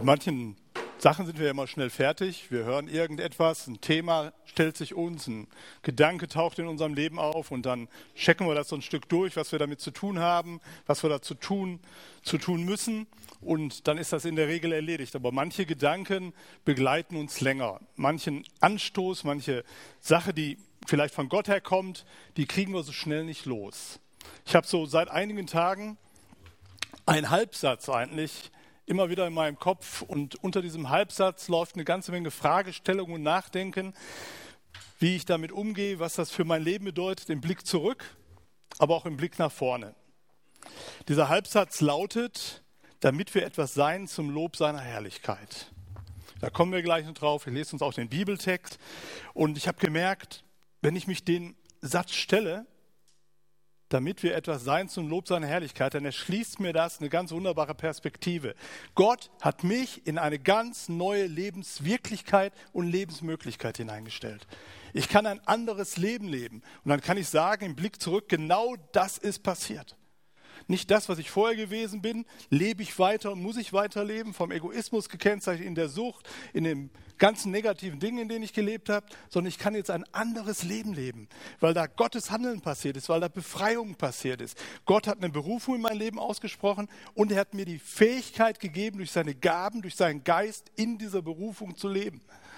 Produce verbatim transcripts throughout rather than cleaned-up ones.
Mit manchen Sachen sind wir immer schnell fertig. Wir hören irgendetwas, ein Thema stellt sich uns, ein Gedanke taucht in unserem Leben auf und dann checken wir das so ein Stück durch, was wir damit zu tun haben, was wir dazu tun, zu tun müssen und dann ist das in der Regel erledigt. Aber manche Gedanken begleiten uns länger. Manchen Anstoß, manche Sache, die vielleicht von Gott herkommt, die kriegen wir so schnell nicht los. Ich habe so seit einigen Tagen einen Halbsatz eigentlich immer wieder in meinem Kopf und unter diesem Halbsatz läuft eine ganze Menge Fragestellungen und Nachdenken, wie ich damit umgehe, was das für mein Leben bedeutet, im Blick zurück, aber auch im Blick nach vorne. Dieser Halbsatz lautet, damit wir etwas sein zum Lob seiner Herrlichkeit. Da kommen wir gleich noch drauf, wir lesen uns auch den Bibeltext und ich habe gemerkt, wenn ich mich den Satz stelle, damit wir etwas sein zum Lob seiner Herrlichkeit, dann erschließt mir das eine ganz wunderbare Perspektive. Gott hat mich in eine ganz neue Lebenswirklichkeit und Lebensmöglichkeit hineingestellt. Ich kann ein anderes Leben leben. Und dann kann ich sagen, im Blick zurück, genau das ist passiert. Nicht das, was ich vorher gewesen bin, lebe ich weiter und muss ich weiterleben, vom Egoismus gekennzeichnet, in der Sucht, in den ganzen negativen Dingen, in denen ich gelebt habe, sondern ich kann jetzt ein anderes Leben leben, weil da Gottes Handeln passiert ist, weil da Befreiung passiert ist. Gott hat eine Berufung in mein Leben ausgesprochen und er hat mir die Fähigkeit gegeben, durch seine Gaben, durch seinen Geist in dieser Berufung zu leben.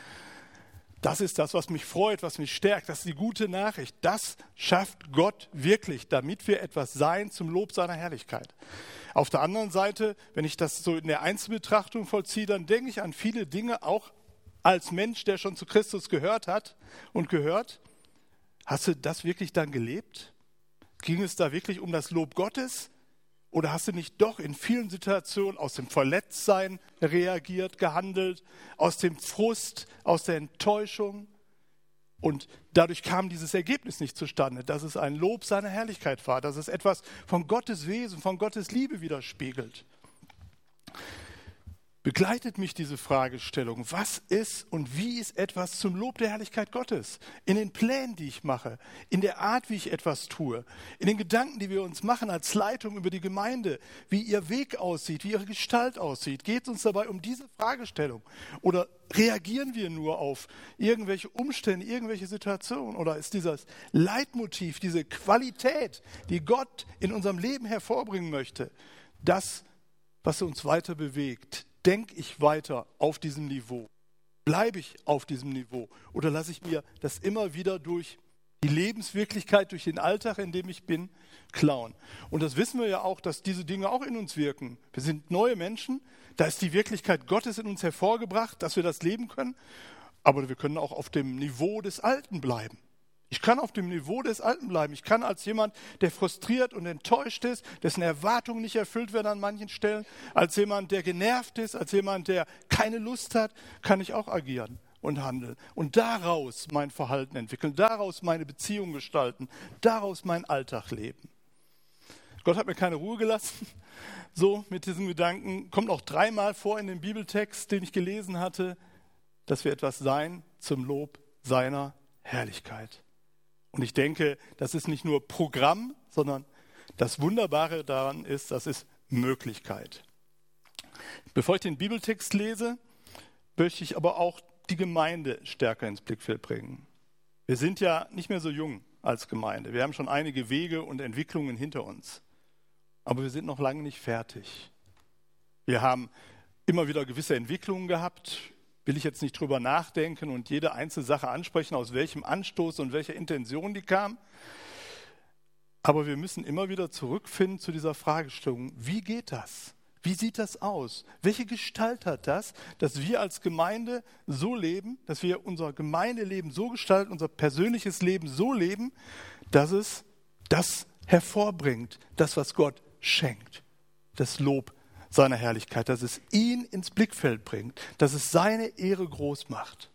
Das ist das, was mich freut, was mich stärkt. Das ist die gute Nachricht. Das schafft Gott wirklich, damit wir etwas sein zum Lob seiner Herrlichkeit. Auf der anderen Seite, wenn ich das so in der Einzelbetrachtung vollziehe, dann denke ich an viele Dinge, auch als Mensch, der schon zu Christus gehört hat und gehört. Hast du das wirklich dann gelebt? Ging es da wirklich um das Lob Gottes? Oder hast du nicht doch in vielen Situationen aus dem Verletztsein reagiert, gehandelt, aus dem Frust, aus der Enttäuschung? Und dadurch kam dieses Ergebnis nicht zustande, dass es ein Lob seiner Herrlichkeit war, dass es etwas von Gottes Wesen, von Gottes Liebe widerspiegelt. Begleitet mich diese Fragestellung, was ist und wie ist etwas zum Lob der Herrlichkeit Gottes? In den Plänen, die ich mache, in der Art, wie ich etwas tue, in den Gedanken, die wir uns machen als Leitung über die Gemeinde, wie ihr Weg aussieht, wie ihre Gestalt aussieht. Geht es uns dabei um diese Fragestellung? Oder reagieren wir nur auf irgendwelche Umstände, irgendwelche Situationen? Oder ist dieses Leitmotiv, diese Qualität, die Gott in unserem Leben hervorbringen möchte, das, was uns weiter bewegt? Denke ich weiter auf diesem Niveau? Bleibe ich auf diesem Niveau? Oder lasse ich mir das immer wieder durch die Lebenswirklichkeit, durch den Alltag, in dem ich bin, klauen? Und das wissen wir ja auch, dass diese Dinge auch in uns wirken. Wir sind neue Menschen, da ist die Wirklichkeit Gottes in uns hervorgebracht, dass wir das leben können. Aber wir können auch auf dem Niveau des Alten bleiben. Ich kann auf dem Niveau des Alten bleiben. Ich kann als jemand, der frustriert und enttäuscht ist, dessen Erwartungen nicht erfüllt werden an manchen Stellen, als jemand, der genervt ist, als jemand, der keine Lust hat, kann ich auch agieren und handeln. Und daraus mein Verhalten entwickeln, daraus meine Beziehung gestalten, daraus meinen Alltag leben. Gott hat mir keine Ruhe gelassen. So mit diesem Gedanken kommt auch dreimal vor in dem Bibeltext, den ich gelesen hatte, dass wir etwas sein zum Lob seiner Herrlichkeit. Und ich denke, das ist nicht nur Programm, sondern das Wunderbare daran ist, das ist Möglichkeit. Bevor ich den Bibeltext lese, möchte ich aber auch die Gemeinde stärker ins Blickfeld bringen. Wir sind ja nicht mehr so jung als Gemeinde. Wir haben schon einige Wege und Entwicklungen hinter uns. Aber wir sind noch lange nicht fertig. Wir haben immer wieder gewisse Entwicklungen gehabt. Will ich jetzt nicht drüber nachdenken und jede einzelne Sache ansprechen, aus welchem Anstoß und welcher Intention die kam. Aber wir müssen immer wieder zurückfinden zu dieser Fragestellung, wie geht das? Wie sieht das aus? Welche Gestalt hat das, dass wir als Gemeinde so leben, dass wir unser Gemeindeleben so gestalten, unser persönliches Leben so leben, dass es das hervorbringt, das, was Gott schenkt, das Lob seiner Herrlichkeit, dass es ihn ins Blickfeld bringt, dass es seine Ehre groß macht.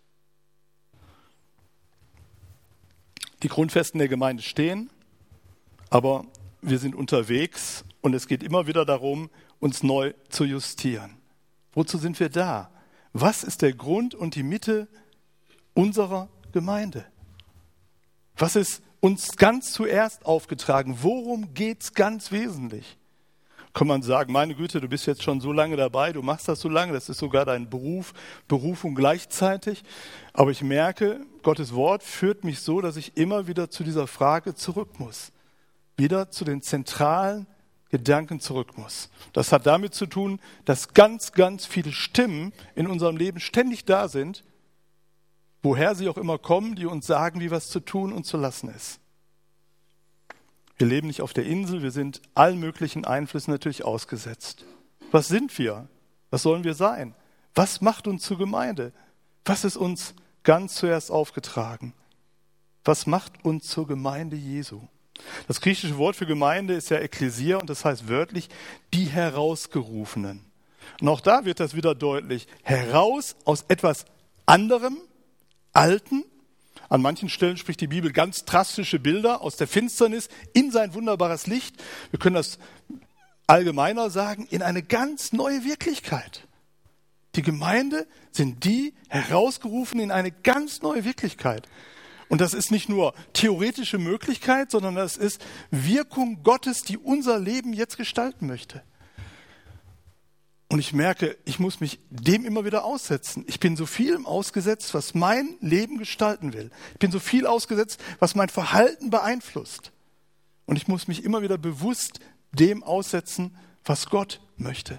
Die Grundfesten der Gemeinde stehen, aber wir sind unterwegs und es geht immer wieder darum, uns neu zu justieren. Wozu sind wir da? Was ist der Grund und die Mitte unserer Gemeinde? Was ist uns ganz zuerst aufgetragen? Worum geht es ganz wesentlich? Kann man sagen, meine Güte, du bist jetzt schon so lange dabei, du machst das so lange, das ist sogar dein Beruf, Berufung gleichzeitig. Aber ich merke, Gottes Wort führt mich so, dass ich immer wieder zu dieser Frage zurück muss. Wieder zu den zentralen Gedanken zurück muss. Das hat damit zu tun, dass ganz, ganz viele Stimmen in unserem Leben ständig da sind, woher sie auch immer kommen, die uns sagen, wie was zu tun und zu lassen ist. Wir leben nicht auf der Insel, wir sind allen möglichen Einflüssen natürlich ausgesetzt. Was sind wir? Was sollen wir sein? Was macht uns zur Gemeinde? Was ist uns ganz zuerst aufgetragen? Was macht uns zur Gemeinde Jesu? Das griechische Wort für Gemeinde ist ja Ekklesia und das heißt wörtlich die Herausgerufenen. Und auch da wird das wieder deutlich. Heraus aus etwas anderem, Alten. An manchen Stellen spricht die Bibel ganz drastische Bilder aus der Finsternis in sein wunderbares Licht. Wir können das allgemeiner sagen, in eine ganz neue Wirklichkeit. Die Gemeinde sind die herausgerufen in eine ganz neue Wirklichkeit. Und das ist nicht nur theoretische Möglichkeit, sondern das ist Wirkung Gottes, die unser Leben jetzt gestalten möchte. Und ich merke, ich muss mich dem immer wieder aussetzen. Ich bin so vielem ausgesetzt, was mein Leben gestalten will. Ich bin so viel ausgesetzt, was mein Verhalten beeinflusst. Und ich muss mich immer wieder bewusst dem aussetzen, was Gott möchte.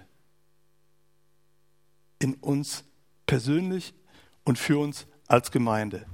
In uns persönlich und für uns als Gemeinde.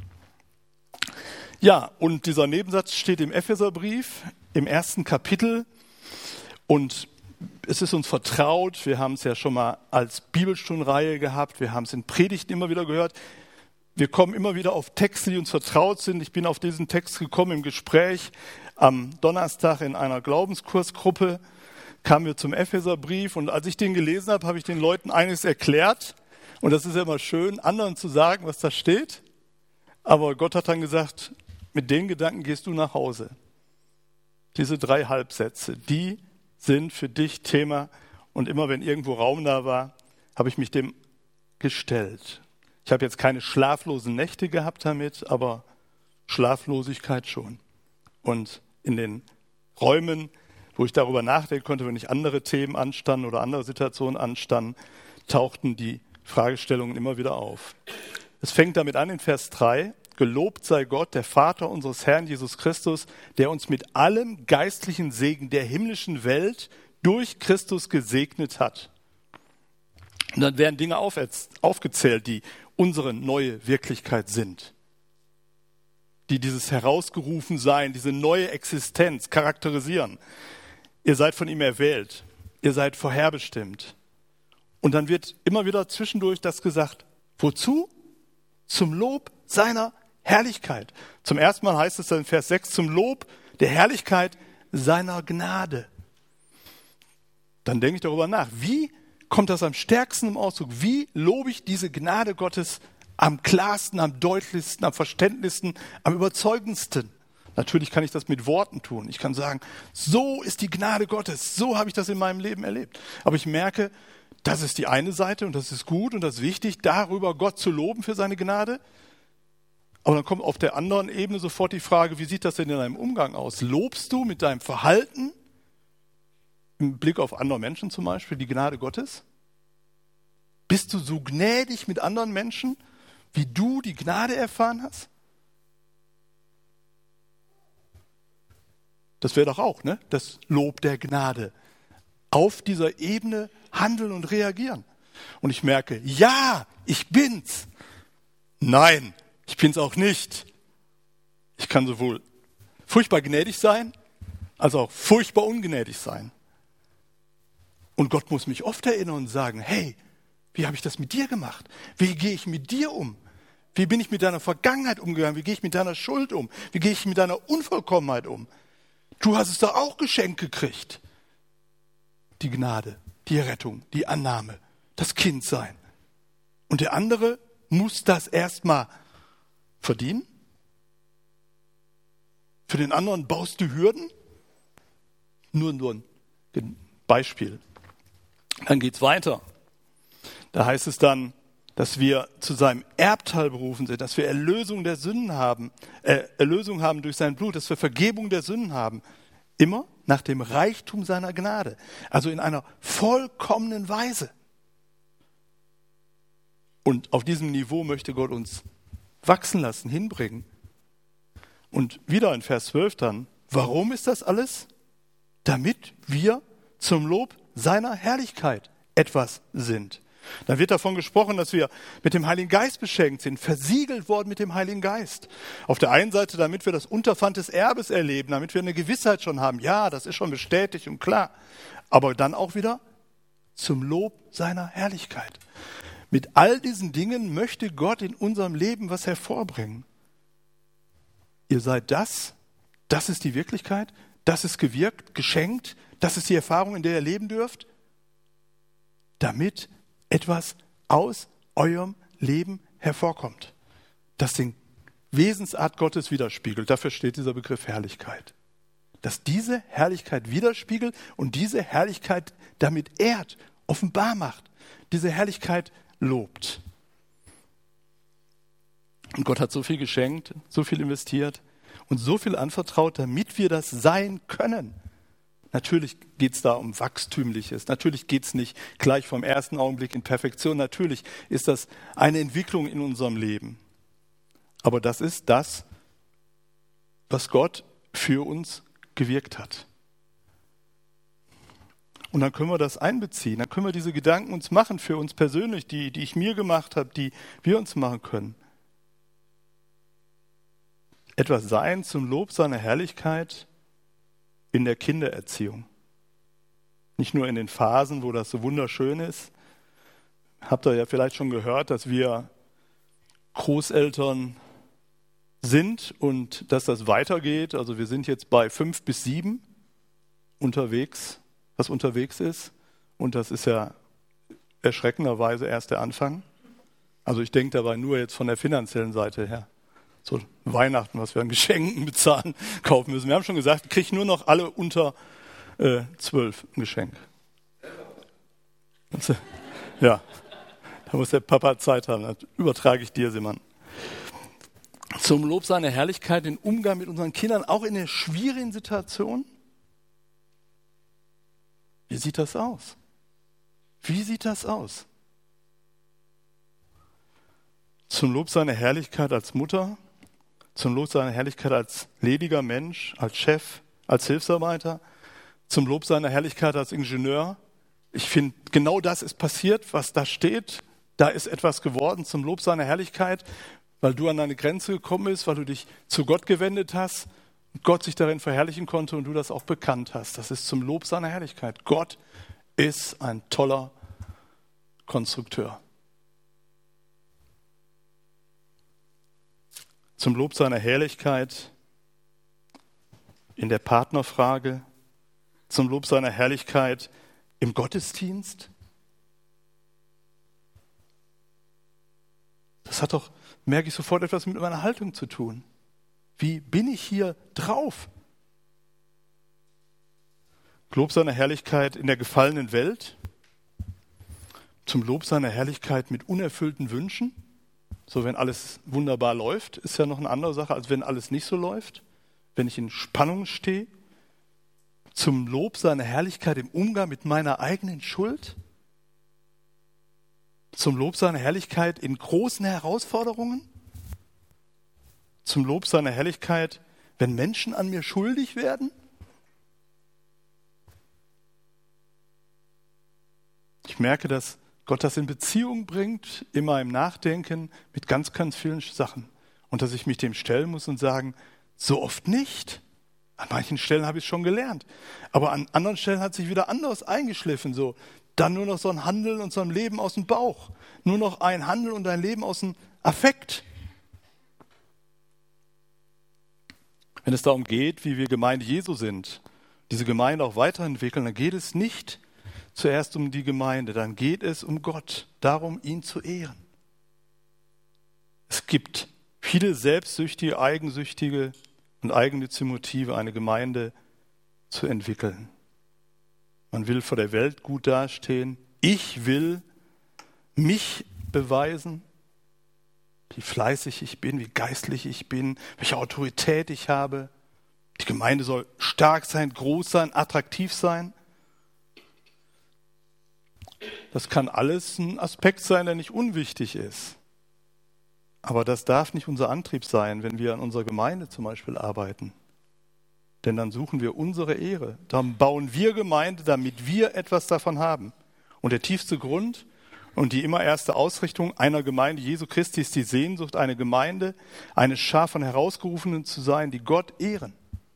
Ja, und dieser Nebensatz steht im Epheserbrief, im ersten Kapitel. Und es ist uns vertraut, wir haben es ja schon mal als Bibelstundenreihe gehabt, wir haben es in Predigten immer wieder gehört. Wir kommen immer wieder auf Texte, die uns vertraut sind. Ich bin auf diesen Text gekommen im Gespräch am Donnerstag in einer Glaubenskursgruppe, kamen wir zum Epheserbrief und als ich den gelesen habe, habe ich den Leuten eines erklärt. Und das ist ja immer schön, anderen zu sagen, was da steht. Aber Gott hat dann gesagt, mit den Gedanken gehst du nach Hause. Diese drei Halbsätze, die sind für dich Thema. Und immer wenn irgendwo Raum da war, habe ich mich dem gestellt. Ich habe jetzt keine schlaflosen Nächte gehabt damit, aber Schlaflosigkeit schon. Und in den Räumen, wo ich darüber nachdenken konnte, wenn nicht andere Themen anstanden oder andere Situationen anstanden, tauchten die Fragestellungen immer wieder auf. Es fängt damit an in Vers drei. Gelobt sei Gott, der Vater unseres Herrn Jesus Christus, der uns mit allem geistlichen Segen der himmlischen Welt durch Christus gesegnet hat. Und dann werden Dinge aufgezählt, die unsere neue Wirklichkeit sind. Die dieses Herausgerufensein, diese neue Existenz charakterisieren. Ihr seid von ihm erwählt. Ihr seid vorherbestimmt. Und dann wird immer wieder zwischendurch das gesagt. Wozu? Zum Lob seiner Herrlichkeit. Zum ersten Mal heißt es dann in Vers sechs, zum Lob der Herrlichkeit seiner Gnade. Dann denke ich darüber nach. Wie kommt das am stärksten im Ausdruck? Wie lobe ich diese Gnade Gottes am klarsten, am deutlichsten, am verständlichsten, am überzeugendsten? Natürlich kann ich das mit Worten tun. Ich kann sagen, so ist die Gnade Gottes. So habe ich das in meinem Leben erlebt. Aber ich merke, das ist die eine Seite und das ist gut und das ist wichtig, darüber Gott zu loben für seine Gnade. Aber dann kommt auf der anderen Ebene sofort die Frage, wie sieht das denn in deinem Umgang aus? Lobst du mit deinem Verhalten, im Blick auf andere Menschen zum Beispiel, die Gnade Gottes? Bist du so gnädig mit anderen Menschen, wie du die Gnade erfahren hast? Das wäre doch auch, ne? Das Lob der Gnade. Auf dieser Ebene handeln und reagieren. Und ich merke, ja, ich bin's. Nein, ich bin's auch nicht. Ich kann sowohl furchtbar gnädig sein, als auch furchtbar ungnädig sein. Und Gott muss mich oft erinnern und sagen, hey, wie habe ich das mit dir gemacht? Wie gehe ich mit dir um? Wie bin ich mit deiner Vergangenheit umgegangen? Wie gehe ich mit deiner Schuld um? Wie gehe ich mit deiner Unvollkommenheit um? Du hast es doch auch geschenkt gekriegt. Die Gnade, die Rettung, die Annahme, das Kindsein. Und der andere muss das erstmal verdienen? Für den anderen baust du Hürden? Nur, nur ein Beispiel. Dann geht's weiter. Da heißt es dann, dass wir zu seinem Erbteil berufen sind, dass wir Erlösung der Sünden haben, äh, Erlösung haben durch sein Blut, dass wir Vergebung der Sünden haben. Immer nach dem Reichtum seiner Gnade. Also in einer vollkommenen Weise. Und auf diesem Niveau möchte Gott uns wachsen lassen, hinbringen. Und wieder in Vers zwölf dann, warum ist das alles? Damit wir zum Lob seiner Herrlichkeit etwas sind. Dann wird davon gesprochen, dass wir mit dem Heiligen Geist beschenkt sind, versiegelt worden mit dem Heiligen Geist. Auf der einen Seite, damit wir das Unterpfand des Erbes erleben, damit wir eine Gewissheit schon haben. Ja, das ist schon bestätigt und klar. Aber dann auch wieder zum Lob seiner Herrlichkeit. Mit all diesen Dingen möchte Gott in unserem Leben was hervorbringen. Ihr seid das, das ist die Wirklichkeit, das ist gewirkt, geschenkt, das ist die Erfahrung, in der ihr leben dürft, damit etwas aus eurem Leben hervorkommt, das den Wesensart Gottes widerspiegelt. Dafür steht dieser Begriff Herrlichkeit. Dass diese Herrlichkeit widerspiegelt und diese Herrlichkeit damit ehrt, offenbar macht, diese Herrlichkeit lobt. Und Gott hat so viel geschenkt, so viel investiert und so viel anvertraut, damit wir das sein können. Natürlich geht es da um Wachstümliches. Natürlich geht es nicht gleich vom ersten Augenblick in Perfektion. Natürlich ist das eine Entwicklung in unserem Leben. Aber das ist das, was Gott für uns gewirkt hat. Und dann können wir das einbeziehen. Dann können wir diese Gedanken uns machen für uns persönlich, die, die ich mir gemacht habe, die wir uns machen können. Etwas sein zum Lob seiner Herrlichkeit in der Kindererziehung. Nicht nur in den Phasen, wo das so wunderschön ist. Habt ihr ja vielleicht schon gehört, dass wir Großeltern sind und dass das weitergeht. Also wir sind jetzt bei fünf bis sieben unterwegs, was unterwegs ist. Und das ist ja erschreckenderweise erst der Anfang. Also ich denke dabei nur jetzt von der finanziellen Seite her. So Weihnachten, was wir an Geschenken bezahlen, kaufen müssen. Wir haben schon gesagt, wir kriegen nur noch alle unter äh, zwölf ein Geschenk. Also, ja, da muss der Papa Zeit haben. Das übertrage ich dir, Simon. Zum Lob seiner Herrlichkeit, den Umgang mit unseren Kindern, auch in der schwierigen Situation. Wie sieht das aus? Wie sieht das aus? Zum Lob seiner Herrlichkeit als Mutter, zum Lob seiner Herrlichkeit als lediger Mensch, als Chef, als Hilfsarbeiter, zum Lob seiner Herrlichkeit als Ingenieur. Ich finde, genau das ist passiert, was da steht. Da ist etwas geworden zum Lob seiner Herrlichkeit, weil du an deine Grenze gekommen bist, weil du dich zu Gott gewendet hast und Gott sich darin verherrlichen konnte und du das auch bekannt hast. Das ist zum Lob seiner Herrlichkeit. Gott ist ein toller Konstrukteur. Zum Lob seiner Herrlichkeit in der Partnerfrage, zum Lob seiner Herrlichkeit im Gottesdienst. Das hat doch, merke ich sofort, etwas mit meiner Haltung zu tun. Wie bin ich hier drauf? Lob seiner Herrlichkeit in der gefallenen Welt, zum Lob seiner Herrlichkeit mit unerfüllten Wünschen. So, wenn alles wunderbar läuft, ist ja noch eine andere Sache, als wenn alles nicht so läuft. Wenn ich in Spannung stehe, zum Lob seiner Herrlichkeit im Umgang mit meiner eigenen Schuld, zum Lob seiner Herrlichkeit in großen Herausforderungen, zum Lob seiner Herrlichkeit, wenn Menschen an mir schuldig werden. Ich merke, dass Gott das in Beziehung bringt, immer im Nachdenken mit ganz, ganz vielen Sachen. Und dass ich mich dem stellen muss und sagen, so oft nicht. An manchen Stellen habe ich es schon gelernt. Aber an anderen Stellen hat sich wieder anders eingeschliffen. So, dann nur noch so ein Handeln und so ein Leben aus dem Bauch. Nur noch ein Handeln und ein Leben aus dem Affekt. Wenn es darum geht, wie wir Gemeinde Jesu sind, diese Gemeinde auch weiterentwickeln, dann geht es nicht zuerst um die Gemeinde, dann geht es um Gott, darum, ihn zu ehren. Es gibt viele selbstsüchtige, eigensüchtige und eigennützige Motive, eine Gemeinde zu entwickeln. Man will vor der Welt gut dastehen. Ich will mich beweisen, wie fleißig ich bin, wie geistlich ich bin, welche Autorität ich habe. Die Gemeinde soll stark sein, groß sein, attraktiv sein. Das kann alles ein Aspekt sein, der nicht unwichtig ist. Aber das darf nicht unser Antrieb sein, wenn wir an unserer Gemeinde zum Beispiel arbeiten. Denn dann suchen wir unsere Ehre. Dann bauen wir Gemeinde, damit wir etwas davon haben. Und der tiefste Grund und die immer erste Ausrichtung einer Gemeinde Jesu Christi ist die Sehnsucht, eine Gemeinde, eine Schar von Herausgerufenen zu sein, die Gott ehren.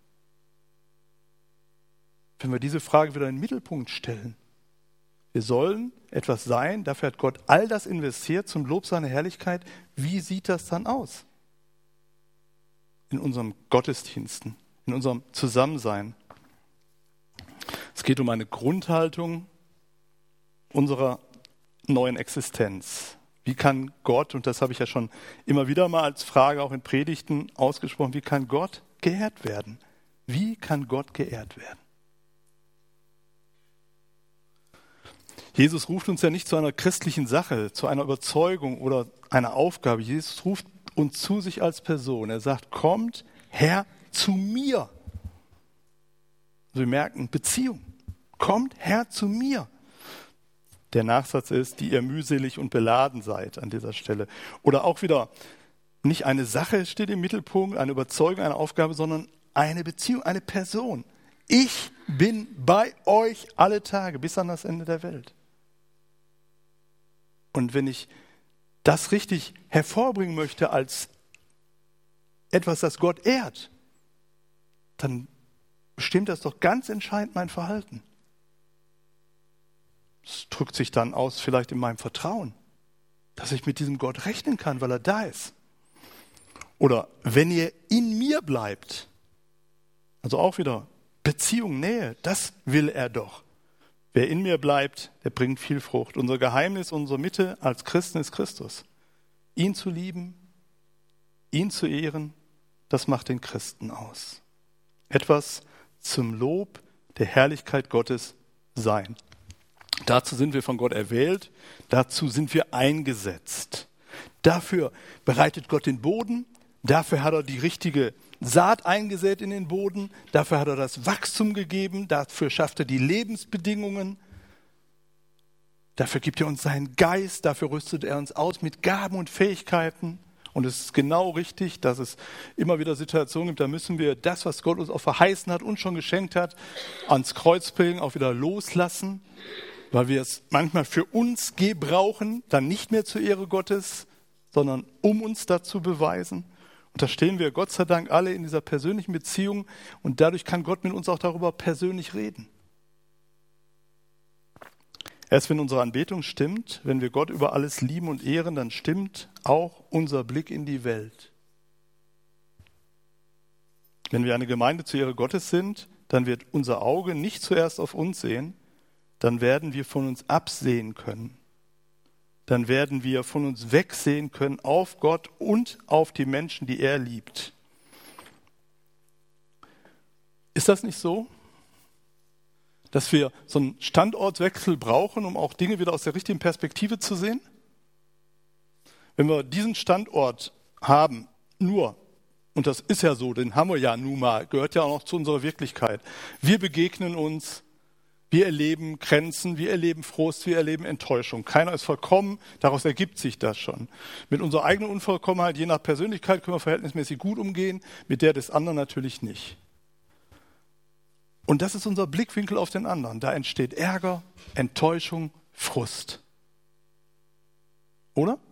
Wenn wir diese Frage wieder in den Mittelpunkt stellen, wir sollen etwas sein, dafür hat Gott all das investiert zum Lob seiner Herrlichkeit. Wie sieht das dann aus? In unseren Gottesdiensten, in unserem Zusammensein. Es geht um eine Grundhaltung unserer neuen Existenz. Wie kann Gott, und das habe ich ja schon immer wieder mal als Frage auch in Predigten ausgesprochen, wie kann Gott geehrt werden? Wie kann Gott geehrt werden? Jesus ruft uns ja nicht zu einer christlichen Sache, zu einer Überzeugung oder einer Aufgabe. Jesus ruft uns zu sich als Person. Er sagt, kommt her zu mir. Also wir merken, Beziehung. Kommt her zu mir. Der Nachsatz ist, die ihr mühselig und beladen seid an dieser Stelle. Oder auch wieder, nicht eine Sache steht im Mittelpunkt, eine Überzeugung, eine Aufgabe, sondern eine Beziehung, eine Person. Ich bin bei euch alle Tage bis an das Ende der Welt. Und wenn ich das richtig hervorbringen möchte als etwas, das Gott ehrt, dann bestimmt das doch ganz entscheidend mein Verhalten. Es drückt sich dann aus vielleicht in meinem Vertrauen, dass ich mit diesem Gott rechnen kann, weil er da ist. Oder wenn ihr in mir bleibt, also auch wieder Beziehung, Nähe, das will er doch. Wer in mir bleibt, der bringt viel Frucht. Unser Geheimnis, unsere Mitte als Christen ist Christus. Ihn zu lieben, ihn zu ehren, das macht den Christen aus. Etwas zum Lob der Herrlichkeit Gottes sein. Dazu sind wir von Gott erwählt, dazu sind wir eingesetzt. Dafür bereitet Gott den Boden, dafür hat er die richtige Saat eingesät in den Boden, dafür hat er das Wachstum gegeben, dafür schafft er die Lebensbedingungen, dafür gibt er uns seinen Geist, dafür rüstet er uns aus mit Gaben und Fähigkeiten. Und es ist genau richtig, dass es immer wieder Situationen gibt, da müssen wir das, was Gott uns auch verheißen hat und schon geschenkt hat, ans Kreuz bringen, auch wieder loslassen, weil wir es manchmal für uns gebrauchen, dann nicht mehr zur Ehre Gottes, sondern um uns dazu beweisen. Und da stehen wir Gott sei Dank alle in dieser persönlichen Beziehung und dadurch kann Gott mit uns auch darüber persönlich reden. Erst wenn unsere Anbetung stimmt, wenn wir Gott über alles lieben und ehren, dann stimmt auch unser Blick in die Welt. Wenn wir eine Gemeinde zur Ehre Gottes sind, dann wird unser Auge nicht zuerst auf uns sehen, dann werden wir von uns absehen können. Dann werden wir von uns wegsehen können auf Gott und auf die Menschen, die er liebt. Ist das nicht so, dass wir so einen Standortwechsel brauchen, um auch Dinge wieder aus der richtigen Perspektive zu sehen? Wenn wir diesen Standort haben, nur, und das ist ja so, den haben wir ja nun mal, gehört ja auch noch zu unserer Wirklichkeit. Wir begegnen uns, wir erleben Grenzen, wir erleben Frust, wir erleben Enttäuschung. Keiner ist vollkommen, daraus ergibt sich das schon. Mit unserer eigenen Unvollkommenheit, je nach Persönlichkeit, können wir verhältnismäßig gut umgehen, mit der des anderen natürlich nicht. Und das ist unser Blickwinkel auf den anderen. Da entsteht Ärger, Enttäuschung, Frust. Oder?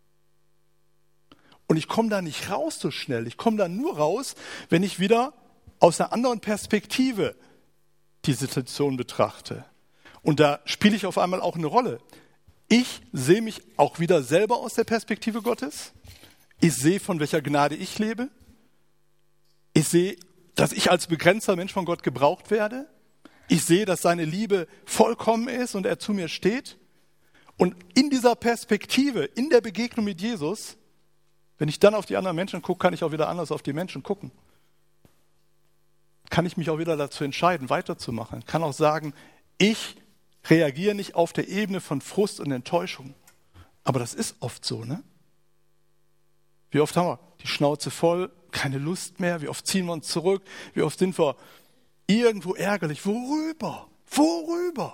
Und ich komme da nicht raus so schnell. Ich komme da nur raus, wenn ich wieder aus einer anderen Perspektive die Situation betrachte. Und da spiele ich auf einmal auch eine Rolle. Ich sehe mich auch wieder selber aus der Perspektive Gottes. Ich sehe, von welcher Gnade ich lebe. Ich sehe, dass ich als begrenzter Mensch von Gott gebraucht werde. Ich sehe, dass seine Liebe vollkommen ist und er zu mir steht. Und in dieser Perspektive, in der Begegnung mit Jesus, wenn ich dann auf die anderen Menschen gucke, kann ich auch wieder anders auf die Menschen gucken. Kann ich mich auch wieder dazu entscheiden, weiterzumachen. Kann auch sagen, ich reagiere nicht auf der Ebene von Frust und Enttäuschung. Aber das ist oft so, ne? Wie oft haben wir die Schnauze voll, keine Lust mehr? Wie oft ziehen wir uns zurück? Wie oft sind wir irgendwo ärgerlich? Worüber? Worüber?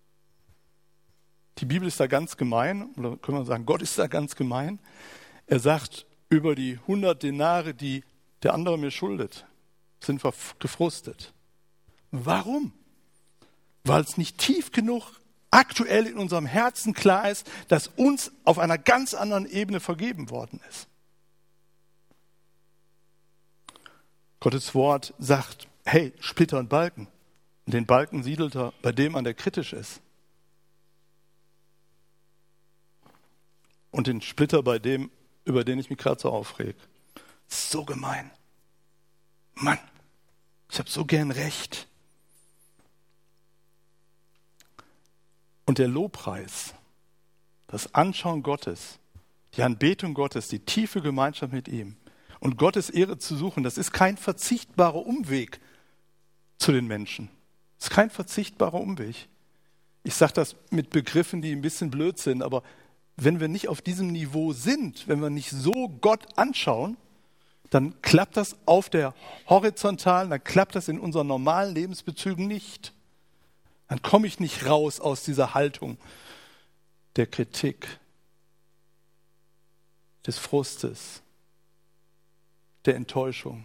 Die Bibel ist da ganz gemein, oder können wir sagen, Gott ist da ganz gemein. Er sagt, über die hundert Denare, die der andere mir schuldet, sind wir gefrustet. Warum? Weil es nicht tief genug aktuell in unserem Herzen klar ist, dass uns auf einer ganz anderen Ebene vergeben worden ist. Gottes Wort sagt, hey, Splitter und Balken. Und den Balken siedelt er bei dem an, der kritisch ist. Und den Splitter bei dem, über den ich mich gerade so aufreg. So gemein. Mann, ich habe so gern recht. Und der Lobpreis, das Anschauen Gottes, die Anbetung Gottes, die tiefe Gemeinschaft mit ihm und Gottes Ehre zu suchen, das ist kein verzichtbarer Umweg zu den Menschen. Das ist kein verzichtbarer Umweg. Ich sage das mit Begriffen, die ein bisschen blöd sind, aber wenn wir nicht auf diesem Niveau sind, wenn wir nicht so Gott anschauen, dann klappt das auf der horizontalen, dann klappt das in unseren normalen Lebensbezügen nicht. Dann komme ich nicht raus aus dieser Haltung der Kritik, des Frustes, der Enttäuschung,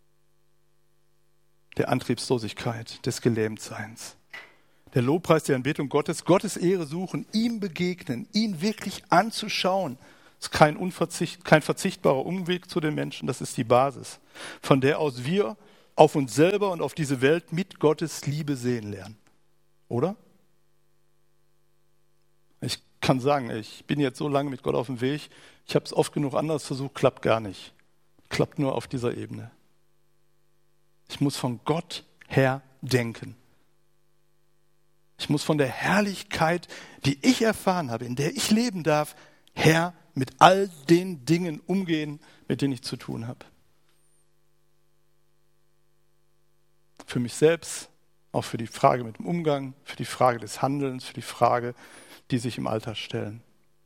der Antriebslosigkeit, des Gelähmtseins. Der Lobpreis, die Anbetung Gottes, Gottes Ehre suchen, ihm begegnen, ihn wirklich anzuschauen, ist kein, Unverzicht, kein verzichtbarer Umweg zu den Menschen, das ist die Basis, von der aus wir auf uns selber und auf diese Welt mit Gottes Liebe sehen lernen. Oder? Ich kann sagen, ich bin jetzt so lange mit Gott auf dem Weg, ich habe es oft genug anders versucht, klappt gar nicht. Klappt nur auf dieser Ebene. Ich muss von Gott her denken. Ich muss von der Herrlichkeit, die ich erfahren habe, in der ich leben darf, her mit all den Dingen umgehen, mit denen ich zu tun habe. Für mich selbst, auch für die Frage mit dem Umgang, für die Frage des Handelns, für die Frage, die sich im Alltag stellen.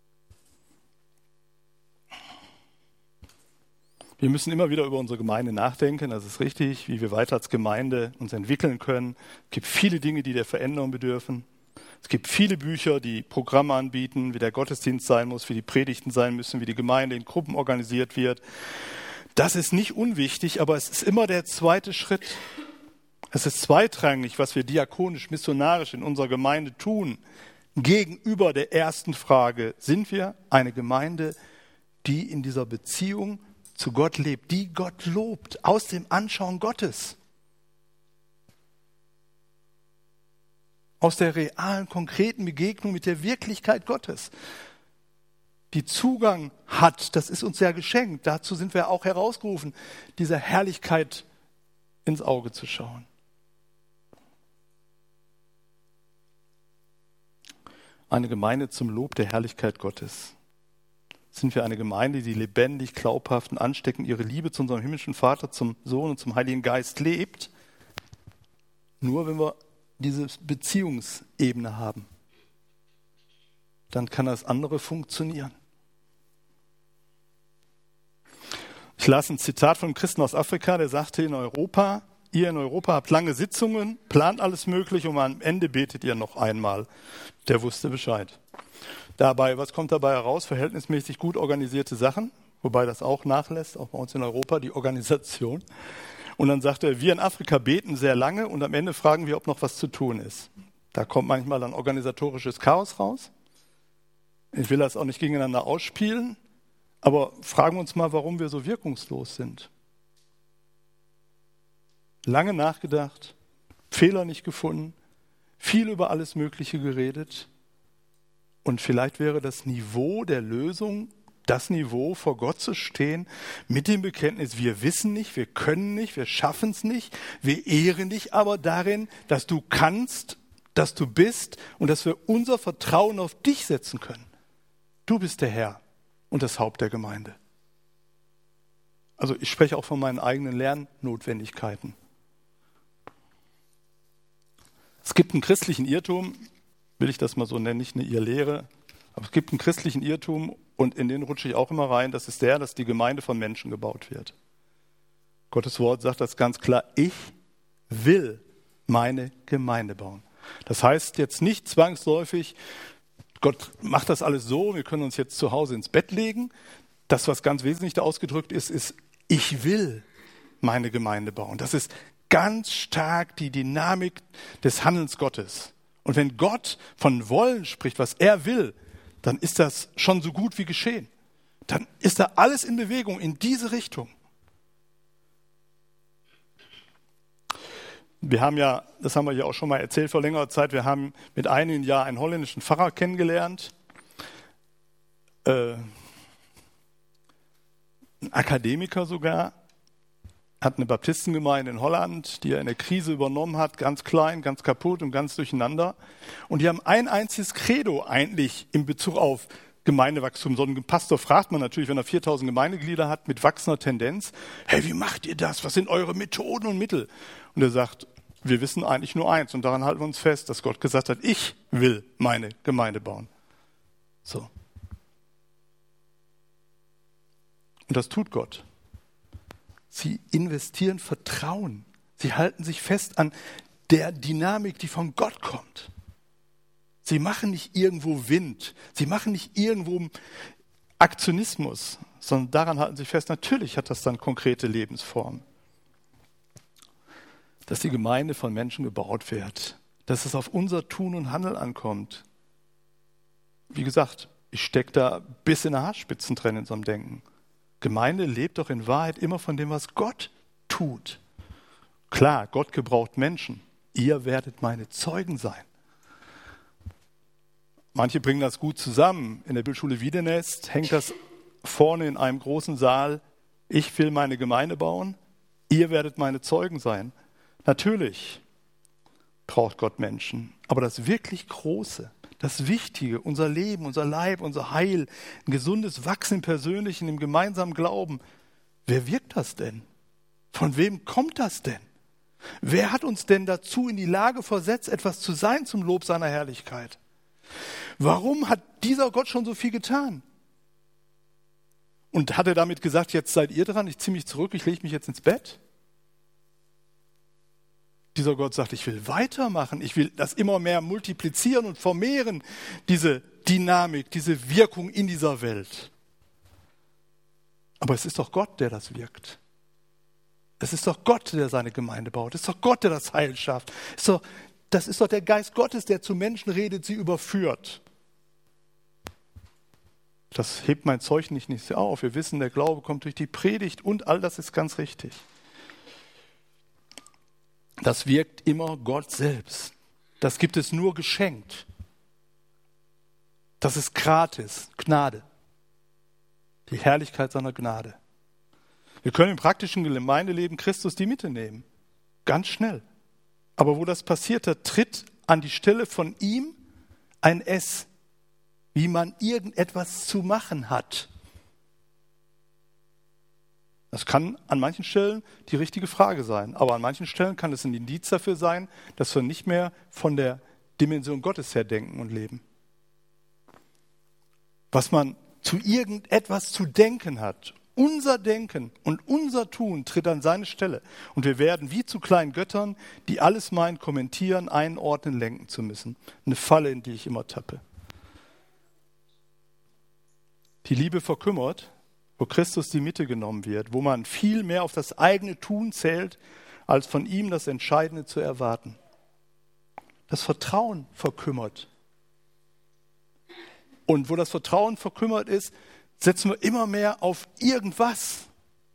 Wir müssen immer wieder über unsere Gemeinde nachdenken, das ist richtig, wie wir weiter als Gemeinde uns entwickeln können. Es gibt viele Dinge, die der Veränderung bedürfen. Es gibt viele Bücher, die Programme anbieten, wie der Gottesdienst sein muss, wie die Predigten sein müssen, wie die Gemeinde in Gruppen organisiert wird. Das ist nicht unwichtig, aber es ist immer der zweite Schritt. Es ist zweitrangig, was wir diakonisch, missionarisch in unserer Gemeinde tun, gegenüber der ersten Frage, sind wir eine Gemeinde, die in dieser Beziehung zu Gott lebt, die Gott lobt, aus dem Anschauen Gottes. Aus der realen, konkreten Begegnung mit der Wirklichkeit Gottes. Die Zugang hat, das ist uns ja geschenkt, dazu sind wir auch herausgerufen, dieser Herrlichkeit ins Auge zu schauen. Eine Gemeinde zum Lob der Herrlichkeit Gottes. Sind wir eine Gemeinde, die lebendig, glaubhaft und ansteckend ihre Liebe zu unserem himmlischen Vater, zum Sohn und zum Heiligen Geist lebt, nur wenn wir diese Beziehungsebene haben. Dann kann das andere funktionieren. Ich las ein Zitat von einem Christen aus Afrika, der sagte, in Europa, ihr in Europa habt lange Sitzungen, plant alles Mögliche und am Ende betet ihr noch einmal. Der wusste Bescheid. Dabei, was kommt dabei heraus? Verhältnismäßig gut organisierte Sachen, wobei das auch nachlässt, auch bei uns in Europa, die Organisation. Und dann sagt er, wir in Afrika beten sehr lange und am Ende fragen wir, ob noch was zu tun ist. Da kommt manchmal dann organisatorisches Chaos raus. Ich will das auch nicht gegeneinander ausspielen, aber fragen wir uns mal, warum wir so wirkungslos sind. Lange nachgedacht, Fehler nicht gefunden, viel über alles Mögliche geredet. Und vielleicht wäre das Niveau der Lösung, das Niveau vor Gott zu stehen, mit dem Bekenntnis, wir wissen nicht, wir können nicht, wir schaffen es nicht, wir ehren dich aber darin, dass du kannst, dass du bist und dass wir unser Vertrauen auf dich setzen können. Du bist der Herr und das Haupt der Gemeinde. Also ich spreche auch von meinen eigenen Lernnotwendigkeiten. Es gibt einen christlichen Irrtum, will ich das mal so nennen, nicht eine Irrlehre, aber es gibt einen christlichen Irrtum und in den rutsche ich auch immer rein, das ist der, dass die Gemeinde von Menschen gebaut wird. Gottes Wort sagt das ganz klar, ich will meine Gemeinde bauen. Das heißt jetzt nicht zwangsläufig, Gott macht das alles so, wir können uns jetzt zu Hause ins Bett legen. Das, was ganz wesentlich da ausgedrückt ist, ist, ich will meine Gemeinde bauen. Das ist ganz stark die Dynamik des Handelns Gottes. Und wenn Gott von wollen spricht, was er will, dann ist das schon so gut wie geschehen. Dann ist da alles in Bewegung in diese Richtung. Wir haben ja, das haben wir ja auch schon mal erzählt vor längerer Zeit, wir haben mit einigen Jahren einen holländischen Pfarrer kennengelernt, äh, ein Akademiker sogar, hat eine Baptistengemeinde in Holland, die er in der Krise übernommen hat, ganz klein, ganz kaputt und ganz durcheinander. Und die haben ein einziges Credo eigentlich in Bezug auf Gemeindewachstum. So einen Pastor fragt man natürlich, wenn er viertausend Gemeindeglieder hat, mit wachsender Tendenz, hey, wie macht ihr das? Was sind eure Methoden und Mittel? Und er sagt, wir wissen eigentlich nur eins und daran halten wir uns fest, dass Gott gesagt hat, ich will meine Gemeinde bauen. So. Und das tut Gott. Sie investieren Vertrauen. Sie halten sich fest an der Dynamik, die von Gott kommt. Sie machen nicht irgendwo Wind. Sie machen nicht irgendwo Aktionismus, sondern daran halten sie fest, natürlich hat das dann konkrete Lebensformen. Dass die Gemeinde von Menschen gebaut wird, dass es auf unser Tun und Handeln ankommt. Wie gesagt, ich stecke da bis in die Haarspitzen drin in so einem Denken. Gemeinde lebt doch in Wahrheit immer von dem, was Gott tut. Klar, Gott gebraucht Menschen. Ihr werdet meine Zeugen sein. Manche bringen das gut zusammen. In der Bildschule Wiedenest hängt das vorne in einem großen Saal. Ich will meine Gemeinde bauen. Ihr werdet meine Zeugen sein. Natürlich braucht Gott Menschen. Aber das wirklich Große, das Wichtige, unser Leben, unser Leib, unser Heil, ein gesundes Wachsen im Persönlichen, im gemeinsamen Glauben. Wer wirkt das denn? Von wem kommt das denn? Wer hat uns denn dazu in die Lage versetzt, etwas zu sein zum Lob seiner Herrlichkeit? Warum hat dieser Gott schon so viel getan? Und hat er damit gesagt, jetzt seid ihr dran, ich ziehe mich zurück, ich lege mich jetzt ins Bett? Dieser Gott sagt, ich will weitermachen, ich will das immer mehr multiplizieren und vermehren, diese Dynamik, diese Wirkung in dieser Welt. Aber es ist doch Gott, der das wirkt. Es ist doch Gott, der seine Gemeinde baut. Es ist doch Gott, der das Heil schafft. Es ist doch, das ist doch der Geist Gottes, der zu Menschen redet, sie überführt. Das hebt mein Zeugnis nicht auf. Wir wissen, der Glaube kommt durch die Predigt und all das ist ganz richtig. Das wirkt immer Gott selbst. Das gibt es nur geschenkt. Das ist gratis, Gnade. Die Herrlichkeit seiner Gnade. Wir können im praktischen Gemeindeleben Christus die Mitte nehmen. Ganz schnell. Aber wo das passiert, da tritt an die Stelle von ihm ein S, wie man irgendetwas zu machen hat. Das kann an manchen Stellen die richtige Frage sein, aber an manchen Stellen kann es ein Indiz dafür sein, dass wir nicht mehr von der Dimension Gottes her denken und leben. Was man zu irgendetwas zu denken hat, unser Denken und unser Tun tritt an seine Stelle und wir werden wie zu kleinen Göttern, die alles meinen, kommentieren, einordnen, lenken zu müssen. Eine Falle, in die ich immer tappe. Die Liebe verkümmert, wo Christus die Mitte genommen wird, wo man viel mehr auf das eigene Tun zählt, als von ihm das Entscheidende zu erwarten. Das Vertrauen verkümmert. Und wo das Vertrauen verkümmert ist, setzen wir immer mehr auf irgendwas.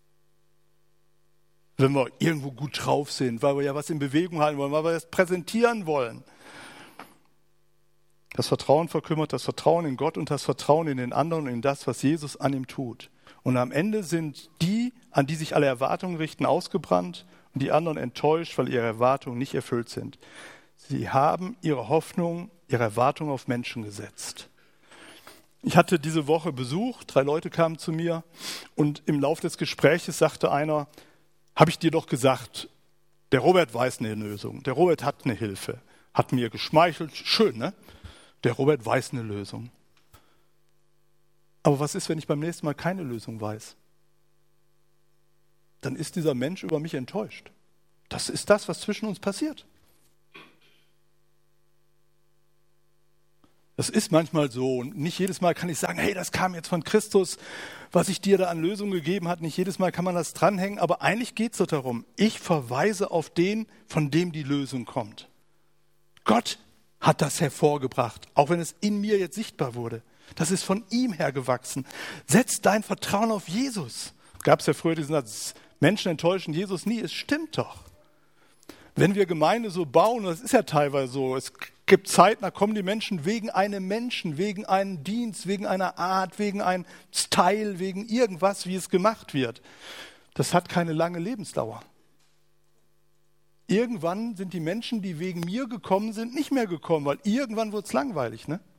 Wenn wir irgendwo gut drauf sind, weil wir ja was in Bewegung halten wollen, weil wir das präsentieren wollen. Das Vertrauen verkümmert, das Vertrauen in Gott und das Vertrauen in den anderen und in das, was Jesus an ihm tut. Und am Ende sind die, an die sich alle Erwartungen richten, ausgebrannt und die anderen enttäuscht, weil ihre Erwartungen nicht erfüllt sind. Sie haben ihre Hoffnung, ihre Erwartungen auf Menschen gesetzt. Ich hatte diese Woche Besuch, drei Leute kamen zu mir und im Laufe des Gespräches sagte einer, habe ich dir doch gesagt, der Robert weiß eine Lösung, der Robert hat eine Hilfe, hat mir geschmeichelt, schön, ne? Der Robert weiß eine Lösung. Aber was ist, wenn ich beim nächsten Mal keine Lösung weiß? dann ist dieser Mensch über mich enttäuscht. Das ist das, was zwischen uns passiert. Das ist manchmal so und nicht jedes Mal kann ich sagen, hey, das kam jetzt von Christus, was ich dir da an Lösung gegeben hat. Nicht jedes Mal kann man das dranhängen, aber eigentlich geht es so darum, ich verweise auf den, von dem die Lösung kommt. Gott hat das hervorgebracht, auch wenn es in mir jetzt sichtbar wurde. Das ist von ihm her gewachsen. Setz dein Vertrauen auf Jesus. Gab es ja früher diesen Satz, Menschen enttäuschen Jesus nie. Es stimmt doch. Wenn wir Gemeinde so bauen, das ist ja teilweise so, es gibt Zeiten, da kommen die Menschen wegen einem Menschen, wegen einem Dienst, wegen einer Art, wegen einem Style, wegen irgendwas, wie es gemacht wird. Das hat keine lange Lebensdauer. Irgendwann sind die Menschen, die wegen mir gekommen sind, nicht mehr gekommen, weil irgendwann wird es langweilig, ne?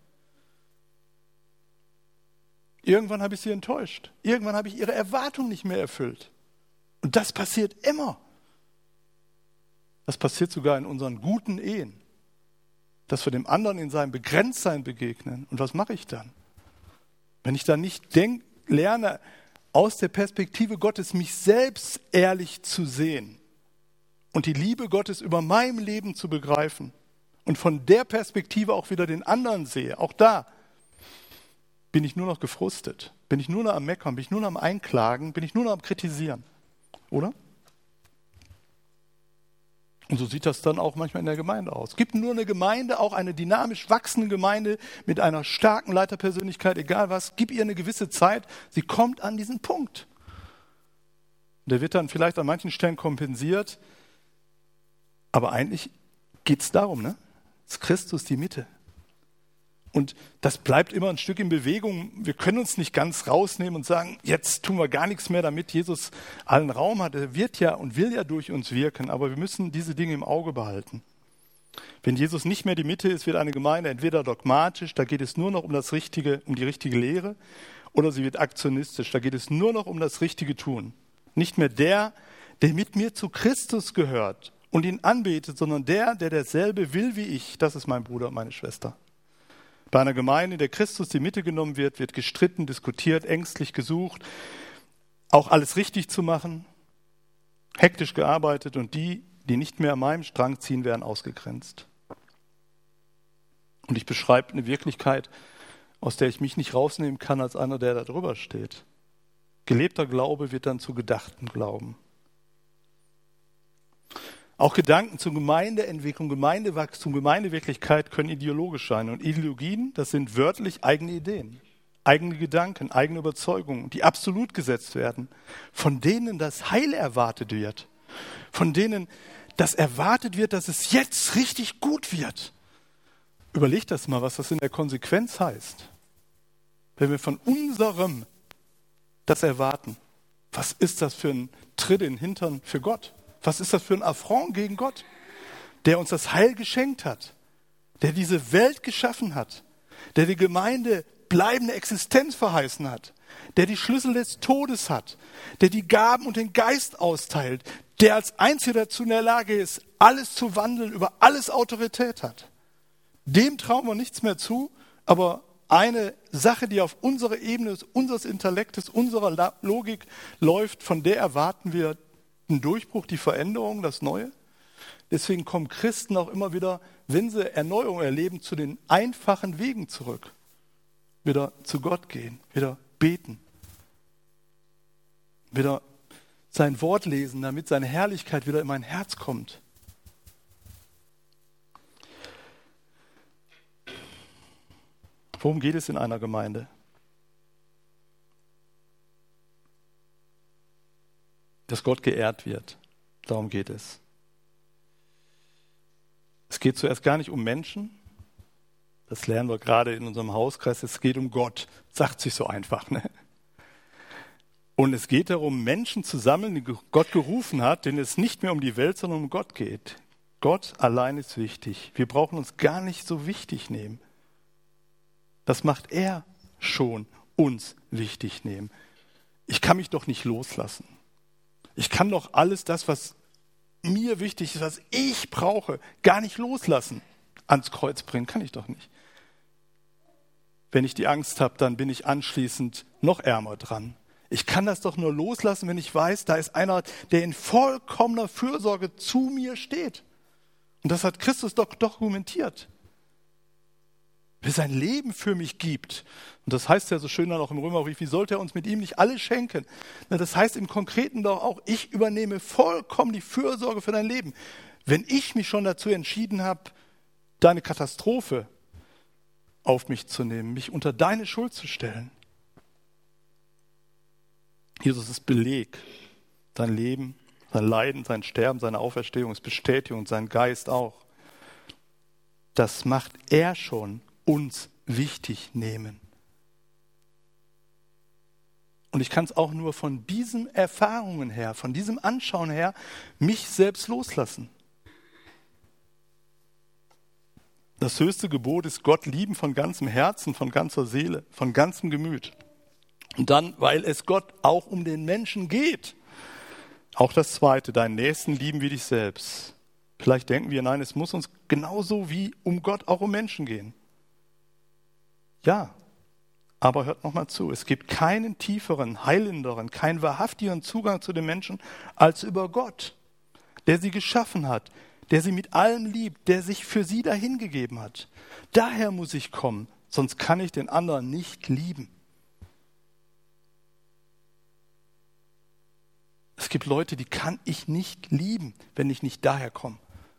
Irgendwann habe ich sie enttäuscht. Irgendwann habe ich ihre Erwartungen nicht mehr erfüllt. Und das passiert immer. Das passiert sogar in unseren guten Ehen. Dass wir dem anderen in seinem Begrenztsein begegnen. Und was mache ich dann? Wenn ich dann nicht denk, lerne, aus der Perspektive Gottes mich selbst ehrlich zu sehen und die Liebe Gottes über meinem Leben zu begreifen und von der Perspektive auch wieder den anderen sehe, auch da bin ich nur noch gefrustet, bin ich nur noch am Meckern, bin ich nur noch am Einklagen, bin ich nur noch am Kritisieren, oder? Und so sieht das dann auch manchmal in der Gemeinde aus. Es gibt nur eine Gemeinde, auch eine dynamisch wachsende Gemeinde mit einer starken Leiterpersönlichkeit, egal was, gib ihr eine gewisse Zeit, sie kommt an diesen Punkt. Der wird dann vielleicht an manchen Stellen kompensiert, aber eigentlich geht es darum, ne? Ist Christus die Mitte. Und das bleibt immer ein Stück in Bewegung. Wir können uns nicht ganz rausnehmen und sagen, jetzt tun wir gar nichts mehr, damit Jesus allen Raum hat. Er wird ja und will ja durch uns wirken, aber wir müssen diese Dinge im Auge behalten. Wenn Jesus nicht mehr die Mitte ist, wird eine Gemeinde entweder dogmatisch, da geht es nur noch um das Richtige, um die richtige Lehre, oder sie wird aktionistisch, da geht es nur noch um das richtige Tun. Nicht mehr der, der mit mir zu Christus gehört und ihn anbetet, sondern der, der derselbe will wie ich. Das ist mein Bruder und meine Schwester. Bei einer Gemeinde, in der Christus die Mitte genommen wird, wird gestritten, diskutiert, ängstlich gesucht, auch alles richtig zu machen, hektisch gearbeitet und die, die nicht mehr an meinem Strang ziehen, werden ausgegrenzt. Und ich beschreibe eine Wirklichkeit, aus der ich mich nicht rausnehmen kann als einer, der da drüber steht. Gelebter Glaube wird dann zu gedachten Glauben. Auch Gedanken zur Gemeindeentwicklung, Gemeindewachstum, Gemeindewirklichkeit können ideologisch sein. Und Ideologien, das sind wörtlich eigene Ideen, eigene Gedanken, eigene Überzeugungen, die absolut gesetzt werden, von denen das Heil erwartet wird, von denen das erwartet wird, dass es jetzt richtig gut wird. Überlegt das mal, was das in der Konsequenz heißt. Wenn wir von unserem das erwarten, was ist das für ein Tritt in den Hintern für Gott? Was ist das für ein Affront gegen Gott, der uns das Heil geschenkt hat, der diese Welt geschaffen hat, der die Gemeinde bleibende Existenz verheißen hat, der die Schlüssel des Todes hat, der die Gaben und den Geist austeilt, der als Einziger dazu in der Lage ist, alles zu wandeln, über alles Autorität hat. Dem trauen wir nichts mehr zu, aber eine Sache, die auf unserer Ebene unseres Intellektes, unserer Logik läuft, von der erwarten wir den Durchbruch, die Veränderung, das Neue. Deswegen kommen Christen auch immer wieder, wenn sie Erneuerung erleben, zu den einfachen Wegen zurück. Wieder zu Gott gehen, wieder beten, wieder sein Wort lesen, damit seine Herrlichkeit wieder in mein Herz kommt. Worum geht es in einer Gemeinde? Dass Gott geehrt wird. Darum geht es. Es geht zuerst gar nicht um Menschen. Das lernen wir gerade in unserem Hauskreis. Es geht um Gott. Sagt sich so einfach, ne? Und es geht darum, Menschen zu sammeln, die Gott gerufen hat, denen es nicht mehr um die Welt, sondern um Gott geht. Gott allein ist wichtig. Wir brauchen uns gar nicht so wichtig nehmen. Das macht er schon, uns wichtig nehmen. Ich kann mich doch nicht loslassen. Ich kann doch alles das, was mir wichtig ist, was ich brauche, gar nicht loslassen. Ans Kreuz bringen kann ich doch nicht. Wenn ich die Angst habe, dann bin ich anschließend noch ärmer dran. Ich kann das doch nur loslassen, wenn ich weiß, da ist einer, der in vollkommener Fürsorge zu mir steht. Und das hat Christus doch dokumentiert. Wer sein Leben für mich gibt. Und das heißt ja so schön dann auch im Römerbrief, wie sollte er uns mit ihm nicht alles schenken? Na, das heißt im Konkreten doch auch, ich übernehme vollkommen die Fürsorge für dein Leben. Wenn ich mich schon dazu entschieden habe, deine Katastrophe auf mich zu nehmen, mich unter deine Schuld zu stellen. Jesus ist Beleg. Sein Leben, sein Leiden, sein Sterben, seine Auferstehung ist Bestätigung, sein Geist auch. Das macht er schon uns wichtig nehmen. Und ich kann es auch nur von diesen Erfahrungen her, von diesem Anschauen her, mich selbst loslassen. Das höchste Gebot ist Gott lieben von ganzem Herzen, von ganzer Seele, von ganzem Gemüt. Und dann, weil es Gott auch um den Menschen geht. Auch das Zweite, deinen Nächsten lieben wie dich selbst. Vielleicht denken wir, nein, es muss uns genauso wie um Gott auch um Menschen gehen. Ja, aber hört nochmal zu, es gibt keinen tieferen, heilenderen, keinen wahrhaftigeren Zugang zu den Menschen als über Gott, der sie geschaffen hat, der sie mit allem liebt, der sich für sie dahingegeben hat. Daher muss ich kommen, sonst kann ich den anderen nicht lieben. Es gibt Leute, die kann ich nicht lieben, wenn ich nicht daher komme.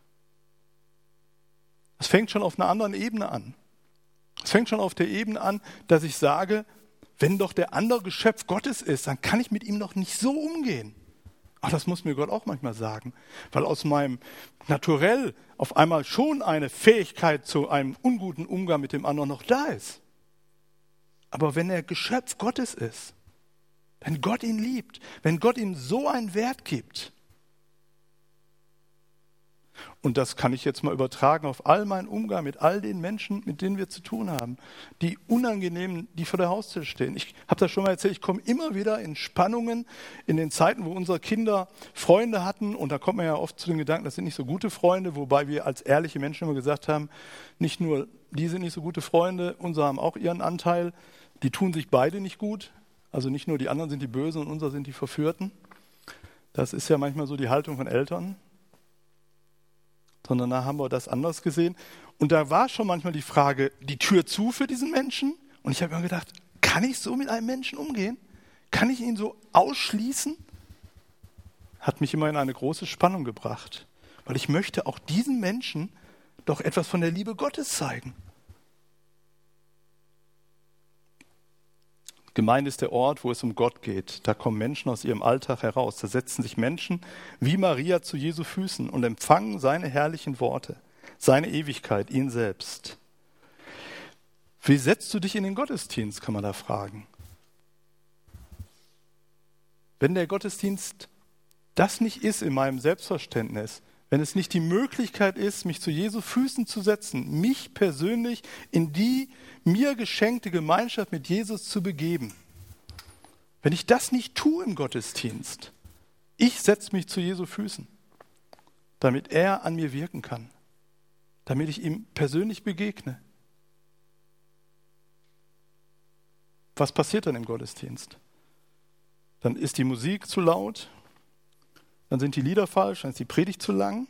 Es fängt schon auf einer anderen Ebene an. Es fängt schon auf der Ebene an, dass ich sage, wenn doch der andere Geschöpf Gottes ist, dann kann ich mit ihm doch nicht so umgehen. Ach, das muss mir Gott auch manchmal sagen, weil aus meinem Naturell auf einmal schon eine Fähigkeit zu einem unguten Umgang mit dem anderen noch da ist. Aber wenn er Geschöpf Gottes ist, wenn Gott ihn liebt, wenn Gott ihm so einen Wert gibt, und das kann ich jetzt mal übertragen auf all meinen Umgang mit all den Menschen, mit denen wir zu tun haben, die unangenehmen, die vor der Haustür stehen. Ich habe das schon mal erzählt, ich komme immer wieder in Spannungen in den Zeiten, wo unsere Kinder Freunde hatten. Und da kommt man ja oft zu den Gedanken, das sind nicht so gute Freunde, wobei wir als ehrliche Menschen immer gesagt haben, nicht nur die sind nicht so gute Freunde, unsere haben auch ihren Anteil. Die tun sich beide nicht gut. Also nicht nur die anderen sind die Bösen und unsere sind die Verführten. Das ist ja manchmal so die Haltung von Eltern. Sondern da haben wir das anders gesehen. Und da war schon manchmal die Frage, die Tür zu für diesen Menschen? Und ich habe mir gedacht, kann ich so mit einem Menschen umgehen? Kann ich ihn so ausschließen? Hat mich immer in eine große Spannung gebracht. Weil ich möchte auch diesen Menschen doch etwas von der Liebe Gottes zeigen. Gemeinde ist der Ort, wo es um Gott geht. Da kommen Menschen aus ihrem Alltag heraus. Da setzen sich Menschen wie Maria zu Jesu Füßen und empfangen seine herrlichen Worte, seine Ewigkeit, ihn selbst. Wie setzt du dich in den Gottesdienst, kann man da fragen. Wenn der Gottesdienst das nicht ist in meinem Selbstverständnis, wenn es nicht die Möglichkeit ist, mich zu Jesu Füßen zu setzen, mich persönlich in die mir geschenkte Gemeinschaft mit Jesus zu begeben. Wenn ich das nicht tue im Gottesdienst, ich setze mich zu Jesu Füßen, damit er an mir wirken kann, damit ich ihm persönlich begegne. Was passiert dann im Gottesdienst? Dann ist die Musik zu laut, dann sind die Lieder falsch, dann ist die Predigt zu lang.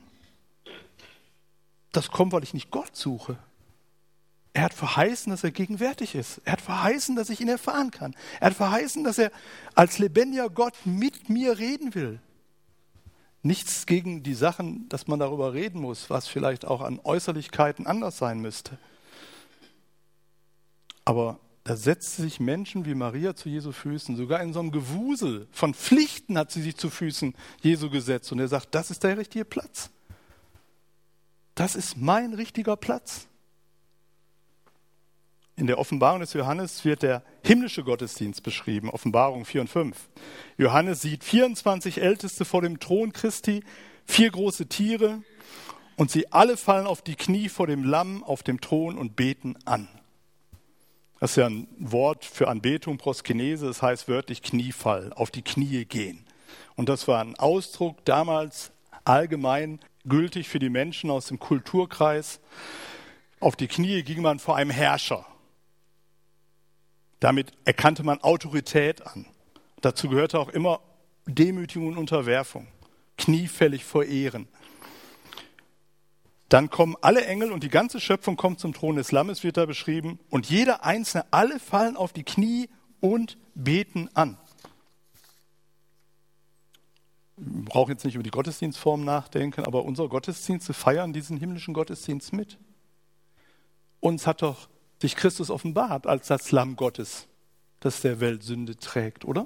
Das kommt, weil ich nicht Gott suche. Er hat verheißen, dass er gegenwärtig ist. Er hat verheißen, dass ich ihn erfahren kann. Er hat verheißen, dass er als lebendiger Gott mit mir reden will. Nichts gegen die Sachen, dass man darüber reden muss, was vielleicht auch an Äußerlichkeiten anders sein müsste. Aber da setzten sich Menschen wie Maria zu Jesu Füßen, sogar in so einem Gewusel von Pflichten hat sie sich zu Füßen Jesu gesetzt. Und er sagt, das ist der richtige Platz. Das ist mein richtiger Platz. In der Offenbarung des Johannes wird der himmlische Gottesdienst beschrieben, Offenbarung vier und fünf. Johannes sieht vierundzwanzig Älteste vor dem Thron Christi, vier große Tiere, und sie alle fallen auf die Knie vor dem Lamm auf dem Thron und beten an. Das ist ja ein Wort für Anbetung, Proskinese, das heißt wörtlich Kniefall, auf die Knie gehen. Und das war ein Ausdruck damals allgemein gültig für die Menschen aus dem Kulturkreis. Auf die Knie ging man vor einem Herrscher. Damit erkannte man Autorität an. Dazu gehörte auch immer Demütigung und Unterwerfung, kniefällig vor Ehren. Dann kommen alle Engel und die ganze Schöpfung kommt zum Thron des Lammes, wird da beschrieben. Und jeder Einzelne, alle fallen auf die Knie und beten an. Wir brauchen jetzt nicht über die Gottesdienstform nachdenken, aber unsere Gottesdienste feiern diesen himmlischen Gottesdienst mit. Uns hat doch sich Christus offenbart als das Lamm Gottes, das der Welt Sünde trägt, oder?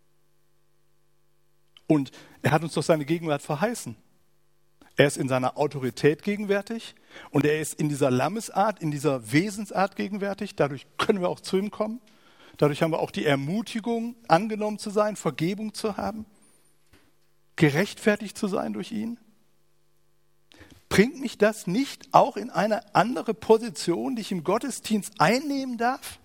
Und er hat uns doch seine Gegenwart verheißen. Er ist in seiner Autorität gegenwärtig und er ist in dieser Lammesart, in dieser Wesensart gegenwärtig. Dadurch können wir auch zu ihm kommen. Dadurch haben wir auch die Ermutigung, angenommen zu sein, Vergebung zu haben, gerechtfertigt zu sein durch ihn. Bringt mich das nicht auch in eine andere Position, die ich im Gottesdienst einnehmen darf?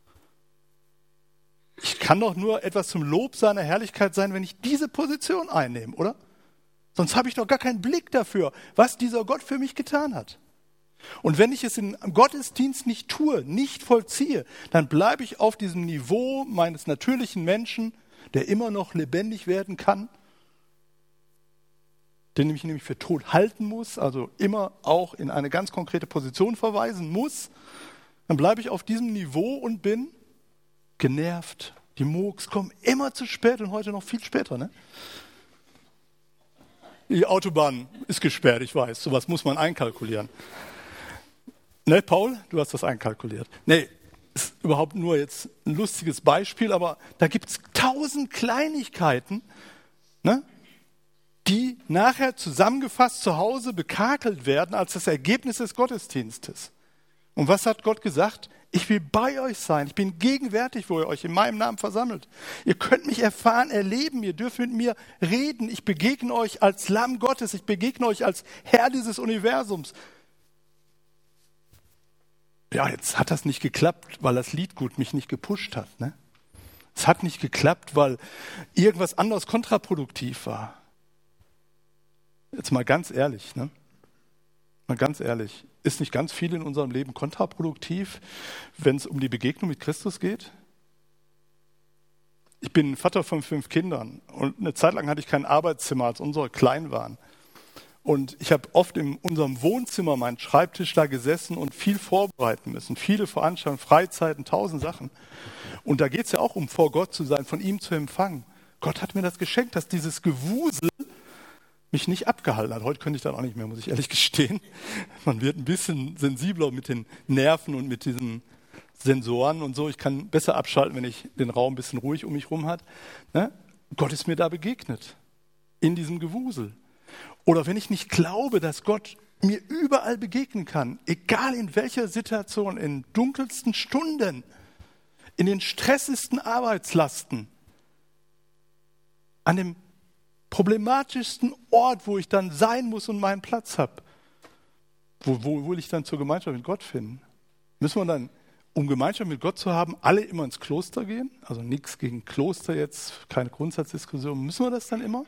Ich kann doch nur etwas zum Lob seiner Herrlichkeit sein, wenn ich diese Position einnehme, oder? Sonst habe ich doch gar keinen Blick dafür, was dieser Gott für mich getan hat. Und wenn ich es im Gottesdienst nicht tue, nicht vollziehe, dann bleibe ich auf diesem Niveau meines natürlichen Menschen, der immer noch lebendig werden kann, den ich nämlich für tot halten muss, also immer auch in eine ganz konkrete Position verweisen muss, dann bleibe ich auf diesem Niveau und bin genervt. Die Mooks kommen immer zu spät und heute noch viel später, ne? Die Autobahn ist gesperrt, ich weiß. Sowas muss man einkalkulieren. Ne, Paul, du hast das einkalkuliert. Nee, ist überhaupt nur jetzt ein lustiges Beispiel, aber da gibt es tausend Kleinigkeiten, ne, die nachher zusammengefasst zu Hause bekakelt werden als das Ergebnis des Gottesdienstes. Und was hat Gott gesagt? Ich will bei euch sein. Ich bin gegenwärtig, wo ihr euch in meinem Namen versammelt. Ihr könnt mich erfahren, erleben. Ihr dürft mit mir reden. Ich begegne euch als Lamm Gottes. Ich begegne euch als Herr dieses Universums. Ja, jetzt hat das nicht geklappt, weil das Liedgut mich nicht gepusht hat, ne? Es hat nicht geklappt, weil irgendwas anderes kontraproduktiv war. Jetzt mal ganz ehrlich, ne? Mal ganz ehrlich, ist nicht ganz viel in unserem Leben kontraproduktiv, wenn es um die Begegnung mit Christus geht? Ich bin Vater von fünf Kindern und eine Zeit lang hatte ich kein Arbeitszimmer, als unsere klein waren. Und ich habe oft in unserem Wohnzimmer meinen Schreibtisch da gesessen und viel vorbereiten müssen. Viele Veranstaltungen, Freizeiten, tausend Sachen. Und da geht es ja auch um vor Gott zu sein, von ihm zu empfangen. Gott hat mir das geschenkt, dass dieses Gewusel mich nicht abgehalten hat. Heute könnte ich das auch nicht mehr, muss ich ehrlich gestehen. Man wird ein bisschen sensibler mit den Nerven und mit diesen Sensoren und so. Ich kann besser abschalten, wenn ich den Raum ein bisschen ruhig um mich herum habe. Ne? Gott ist mir da begegnet, in diesem Gewusel. Oder wenn ich nicht glaube, dass Gott mir überall begegnen kann, egal in welcher Situation, in dunkelsten Stunden, in den stressigsten Arbeitslasten, an dem problematischsten Ort, wo ich dann sein muss und meinen Platz habe. Wo, wo will ich dann zur Gemeinschaft mit Gott finden? Müssen wir dann, um Gemeinschaft mit Gott zu haben, alle immer ins Kloster gehen? Also nichts gegen Kloster jetzt, keine Grundsatzdiskussion. Müssen wir das dann immer?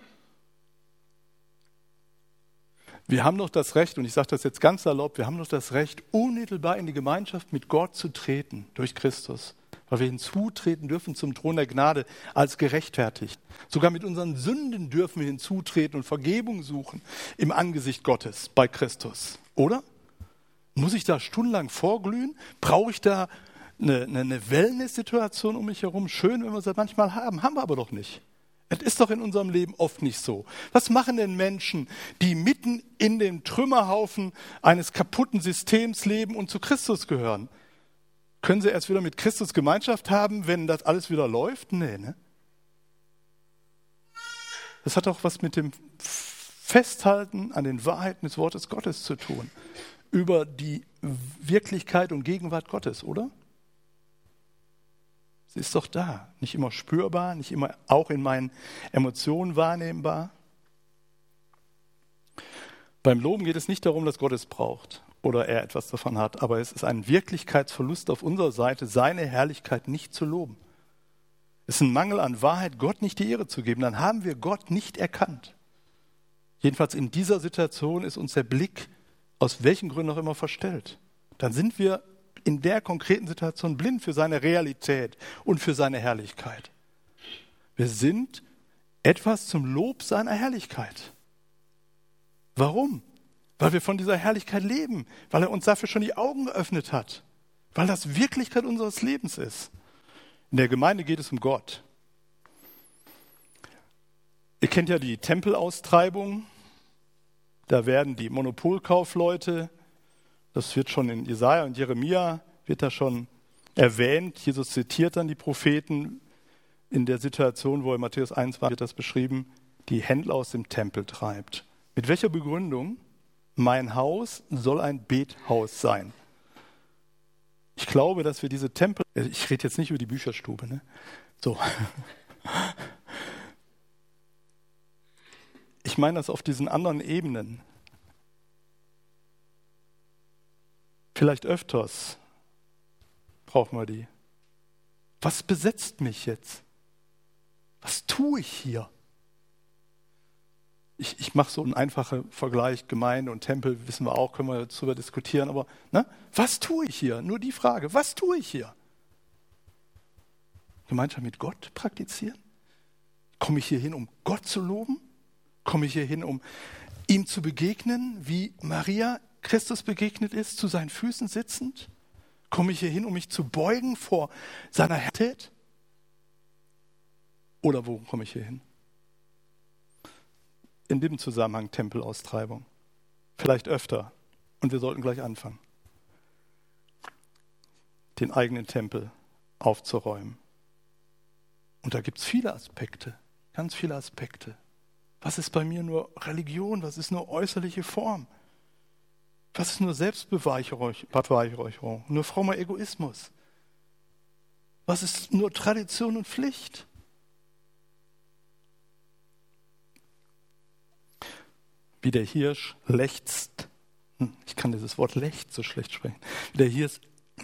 Wir haben doch das Recht, und ich sage das jetzt ganz salopp, wir haben doch das Recht, unmittelbar in die Gemeinschaft mit Gott zu treten, durch Christus. Weil wir hinzutreten dürfen zum Thron der Gnade als gerechtfertigt. Sogar mit unseren Sünden dürfen wir hinzutreten und Vergebung suchen im Angesicht Gottes bei Christus. Oder? Muss ich da stundenlang vorglühen? Brauche ich da eine, eine Wellness-Situation um mich herum? Schön, wenn wir sie manchmal haben, haben wir aber doch nicht. Es ist doch in unserem Leben oft nicht so. Was machen denn Menschen, die mitten in dem Trümmerhaufen eines kaputten Systems leben und zu Christus gehören? Können sie erst wieder mit Christus Gemeinschaft haben, wenn das alles wieder läuft? Nee, ne? Das hat auch was mit dem Festhalten an den Wahrheiten des Wortes Gottes zu tun. Über die Wirklichkeit und Gegenwart Gottes, oder? Sie ist doch da. Nicht immer spürbar, nicht immer auch in meinen Emotionen wahrnehmbar. Beim Loben geht es nicht darum, dass Gott es braucht oder er etwas davon hat, aber es ist ein Wirklichkeitsverlust auf unserer Seite, seine Herrlichkeit nicht zu loben. Es ist ein Mangel an Wahrheit, Gott nicht die Ehre zu geben. Dann haben wir Gott nicht erkannt. Jedenfalls in dieser Situation ist uns der Blick aus welchen Gründen auch immer verstellt. Dann sind wir in der konkreten Situation blind für seine Realität und für seine Herrlichkeit. Wir sind etwas zum Lob seiner Herrlichkeit. Warum? Weil wir von dieser Herrlichkeit leben, weil er uns dafür schon die Augen geöffnet hat, weil das Wirklichkeit unseres Lebens ist. In der Gemeinde geht es um Gott. Ihr kennt ja die Tempelaustreibung. Da werden die Monopolkaufleute, das wird schon in Jesaja und Jeremia, wird da schon erwähnt. Jesus zitiert dann die Propheten in der Situation, wo in Matthäus einundzwanzig wird das beschrieben, die Händler aus dem Tempel treibt. Mit welcher Begründung? Mein Haus soll ein Bethaus sein. Ich glaube, dass wir diese Tempel, ich rede jetzt nicht über die Bücherstube, ne? So. Ich meine das auf diesen anderen Ebenen. Vielleicht öfters brauchen wir die. Was besetzt mich jetzt? Was tue ich hier? Ich, ich mache so einen einfachen Vergleich, Gemeinde und Tempel, wissen wir auch, können wir darüber diskutieren, aber ne? Was tue ich hier? Nur die Frage, was tue ich hier? Gemeinschaft mit Gott praktizieren? Komme ich hier hin, um Gott zu loben? Komme ich hier hin, um ihm zu begegnen, wie Maria Christus begegnet ist, zu seinen Füßen sitzend? Komme ich hier hin, um mich zu beugen vor seiner Herrlichkeit? Oder wo komme ich hier hin? In dem Zusammenhang Tempelaustreibung. Vielleicht öfter. Und wir sollten gleich anfangen, den eigenen Tempel aufzuräumen. Und da gibt es viele Aspekte, ganz viele Aspekte. Was ist bei mir nur Religion? Was ist nur äußerliche Form? Was ist nur Selbstbeweihräucherung? Nur frommer Egoismus? Was ist nur Tradition und Pflicht? Wie der Hirsch lechzt. Ich kann dieses Wort lechzt so schlecht sprechen. Wie der Hirsch.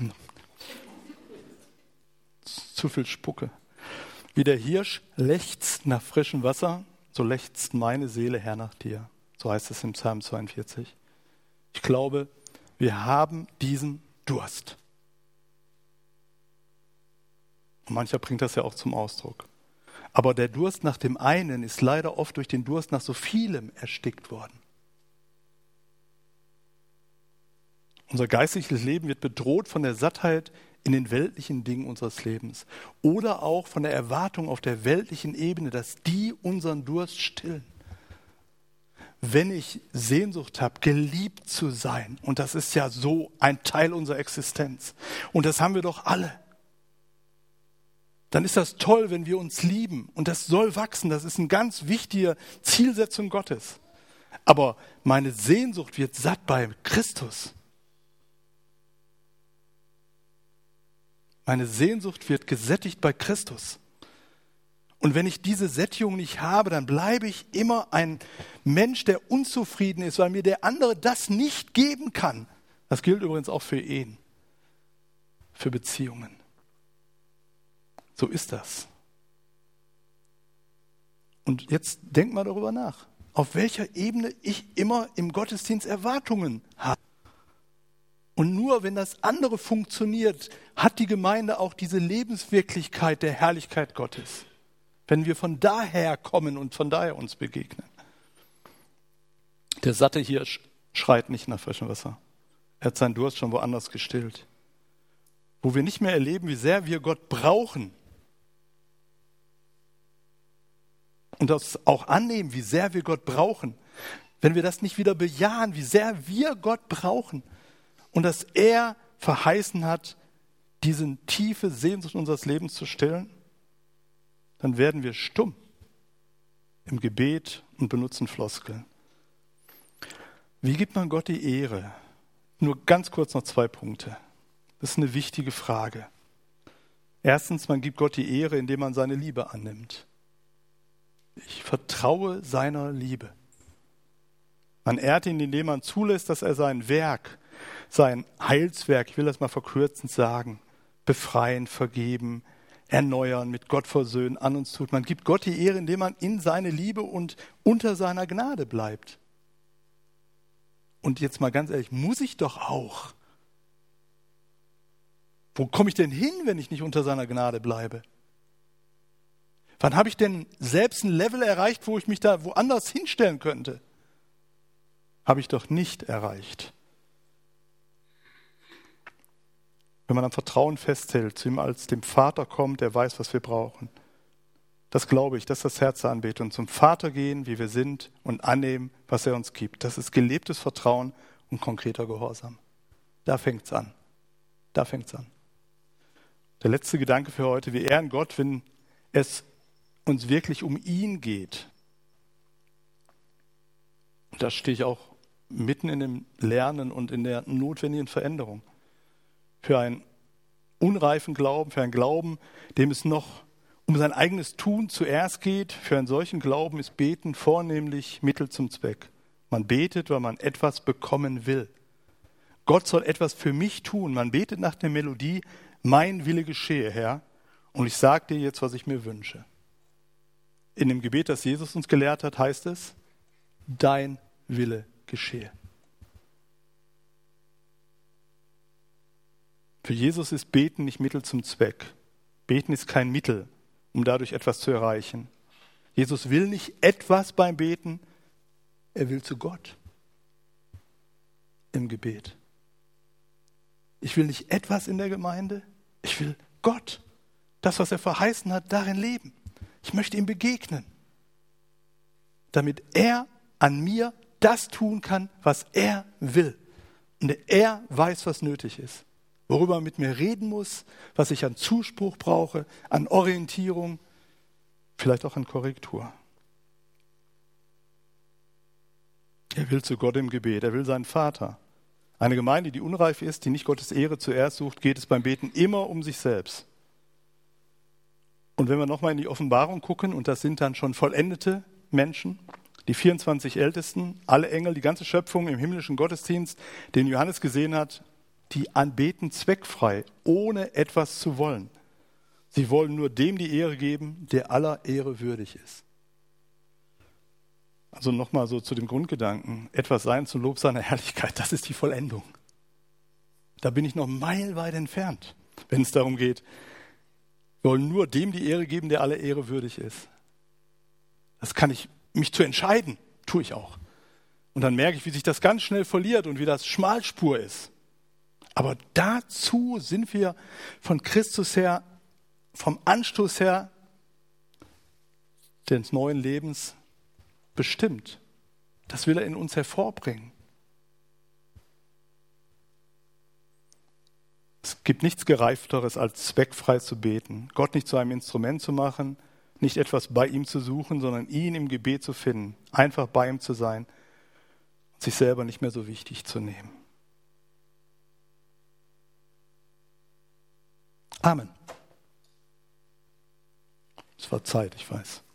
Zu viel Spucke. Wie der Hirsch lechzt nach frischem Wasser, so lechzt meine Seele her nach dir. So heißt es im Psalm zweiundvierzig. Ich glaube, wir haben diesen Durst. Und mancher bringt das ja auch zum Ausdruck. Aber der Durst nach dem einen ist leider oft durch den Durst nach so vielem erstickt worden. Unser geistliches Leben wird bedroht von der Sattheit in den weltlichen Dingen unseres Lebens. Oder auch von der Erwartung auf der weltlichen Ebene, dass die unseren Durst stillen. Wenn ich Sehnsucht habe, geliebt zu sein, und das ist ja so ein Teil unserer Existenz, und das haben wir doch alle, dann ist das toll, wenn wir uns lieben. Und das soll wachsen. Das ist eine ganz wichtige Zielsetzung Gottes. Aber meine Sehnsucht wird satt bei Christus. Meine Sehnsucht wird gesättigt bei Christus. Und wenn ich diese Sättigung nicht habe, dann bleibe ich immer ein Mensch, der unzufrieden ist, weil mir der andere das nicht geben kann. Das gilt übrigens auch für Ehen, für Beziehungen. So ist das. Und jetzt denk mal darüber nach, auf welcher Ebene ich immer im Gottesdienst Erwartungen habe. Und nur wenn das andere funktioniert, hat die Gemeinde auch diese Lebenswirklichkeit der Herrlichkeit Gottes. Wenn wir von daher kommen und von daher uns begegnen. Der satte Hirsch schreit nicht nach frischem Wasser. Er hat seinen Durst schon woanders gestillt. Wo wir nicht mehr erleben, wie sehr wir Gott brauchen. Und das auch annehmen, wie sehr wir Gott brauchen. Wenn wir das nicht wieder bejahen, wie sehr wir Gott brauchen. Und dass er verheißen hat, diese tiefe Sehnsucht unseres Lebens zu stillen, dann werden wir stumm im Gebet und benutzen Floskeln. Wie gibt man Gott die Ehre? Nur ganz kurz noch zwei Punkte. Das ist eine wichtige Frage. Erstens, man gibt Gott die Ehre, indem man seine Liebe annimmt. Ich vertraue seiner Liebe. Man ehrt ihn, indem man zulässt, dass er sein Werk, sein Heilswerk, ich will das mal verkürzend sagen, befreien, vergeben, erneuern, mit Gott versöhnen, an uns tut. Man gibt Gott die Ehre, indem man in seine Liebe und unter seiner Gnade bleibt. Und jetzt mal ganz ehrlich, muss ich doch auch. Wo komme ich denn hin, wenn ich nicht unter seiner Gnade bleibe? Wann habe ich denn selbst ein Level erreicht, wo ich mich da woanders hinstellen könnte? Habe ich doch nicht erreicht. Wenn man am Vertrauen festhält, zu ihm als dem Vater kommt, der weiß, was wir brauchen. Das glaube ich, das ist das Herz der Anbetung. Zum Vater gehen, wie wir sind und annehmen, was er uns gibt. Das ist gelebtes Vertrauen und konkreter Gehorsam. Da fängt es an. Da fängt es an. Der letzte Gedanke für heute. Wir ehren Gott, wenn es uns wirklich um ihn geht. Da stehe ich auch mitten in dem Lernen und in der notwendigen Veränderung. Für einen unreifen Glauben, für einen Glauben, dem es noch um sein eigenes Tun zuerst geht, für einen solchen Glauben ist Beten vornehmlich Mittel zum Zweck. Man betet, weil man etwas bekommen will. Gott soll etwas für mich tun. Man betet nach der Melodie, mein Wille geschehe, Herr, und ich sage dir jetzt, was ich mir wünsche. In dem Gebet, das Jesus uns gelehrt hat, heißt es, dein Wille geschehe. Für Jesus ist Beten nicht Mittel zum Zweck. Beten ist kein Mittel, um dadurch etwas zu erreichen. Jesus will nicht etwas beim Beten, er will zu Gott im Gebet. Ich will nicht etwas in der Gemeinde, ich will Gott, das, was er verheißen hat, darin leben. Ich möchte ihm begegnen, damit er an mir das tun kann, was er will. Und er weiß, was nötig ist. Worüber er mit mir reden muss, was ich an Zuspruch brauche, an Orientierung, vielleicht auch an Korrektur. Er will zu Gott im Gebet, er will seinen Vater. Eine Gemeinde, die unreif ist, die nicht Gottes Ehre zuerst sucht, geht es beim Beten immer um sich selbst. Und wenn wir nochmal in die Offenbarung gucken, und das sind dann schon vollendete Menschen, die vierundzwanzig Ältesten, alle Engel, die ganze Schöpfung im himmlischen Gottesdienst, den Johannes gesehen hat, die anbeten zweckfrei, ohne etwas zu wollen. Sie wollen nur dem die Ehre geben, der aller Ehre würdig ist. Also nochmal so zu dem Grundgedanken, etwas sein zum Lob seiner Herrlichkeit, das ist die Vollendung. Da bin ich noch meilenweit entfernt, wenn es darum geht, wir wollen nur dem die Ehre geben, der aller Ehre würdig ist. Das kann ich, mich zu entscheiden, tue ich auch. Und dann merke ich, wie sich das ganz schnell verliert und wie das Schmalspur ist. Aber dazu sind wir von Christus her, vom Anstoß her des neuen Lebens bestimmt. Das will er in uns hervorbringen. Es gibt nichts Gereifteres, als zweckfrei zu beten. Gott nicht zu einem Instrument zu machen, nicht etwas bei ihm zu suchen, sondern ihn im Gebet zu finden, einfach bei ihm zu sein und sich selber nicht mehr so wichtig zu nehmen. Amen. Es war Zeit, ich weiß.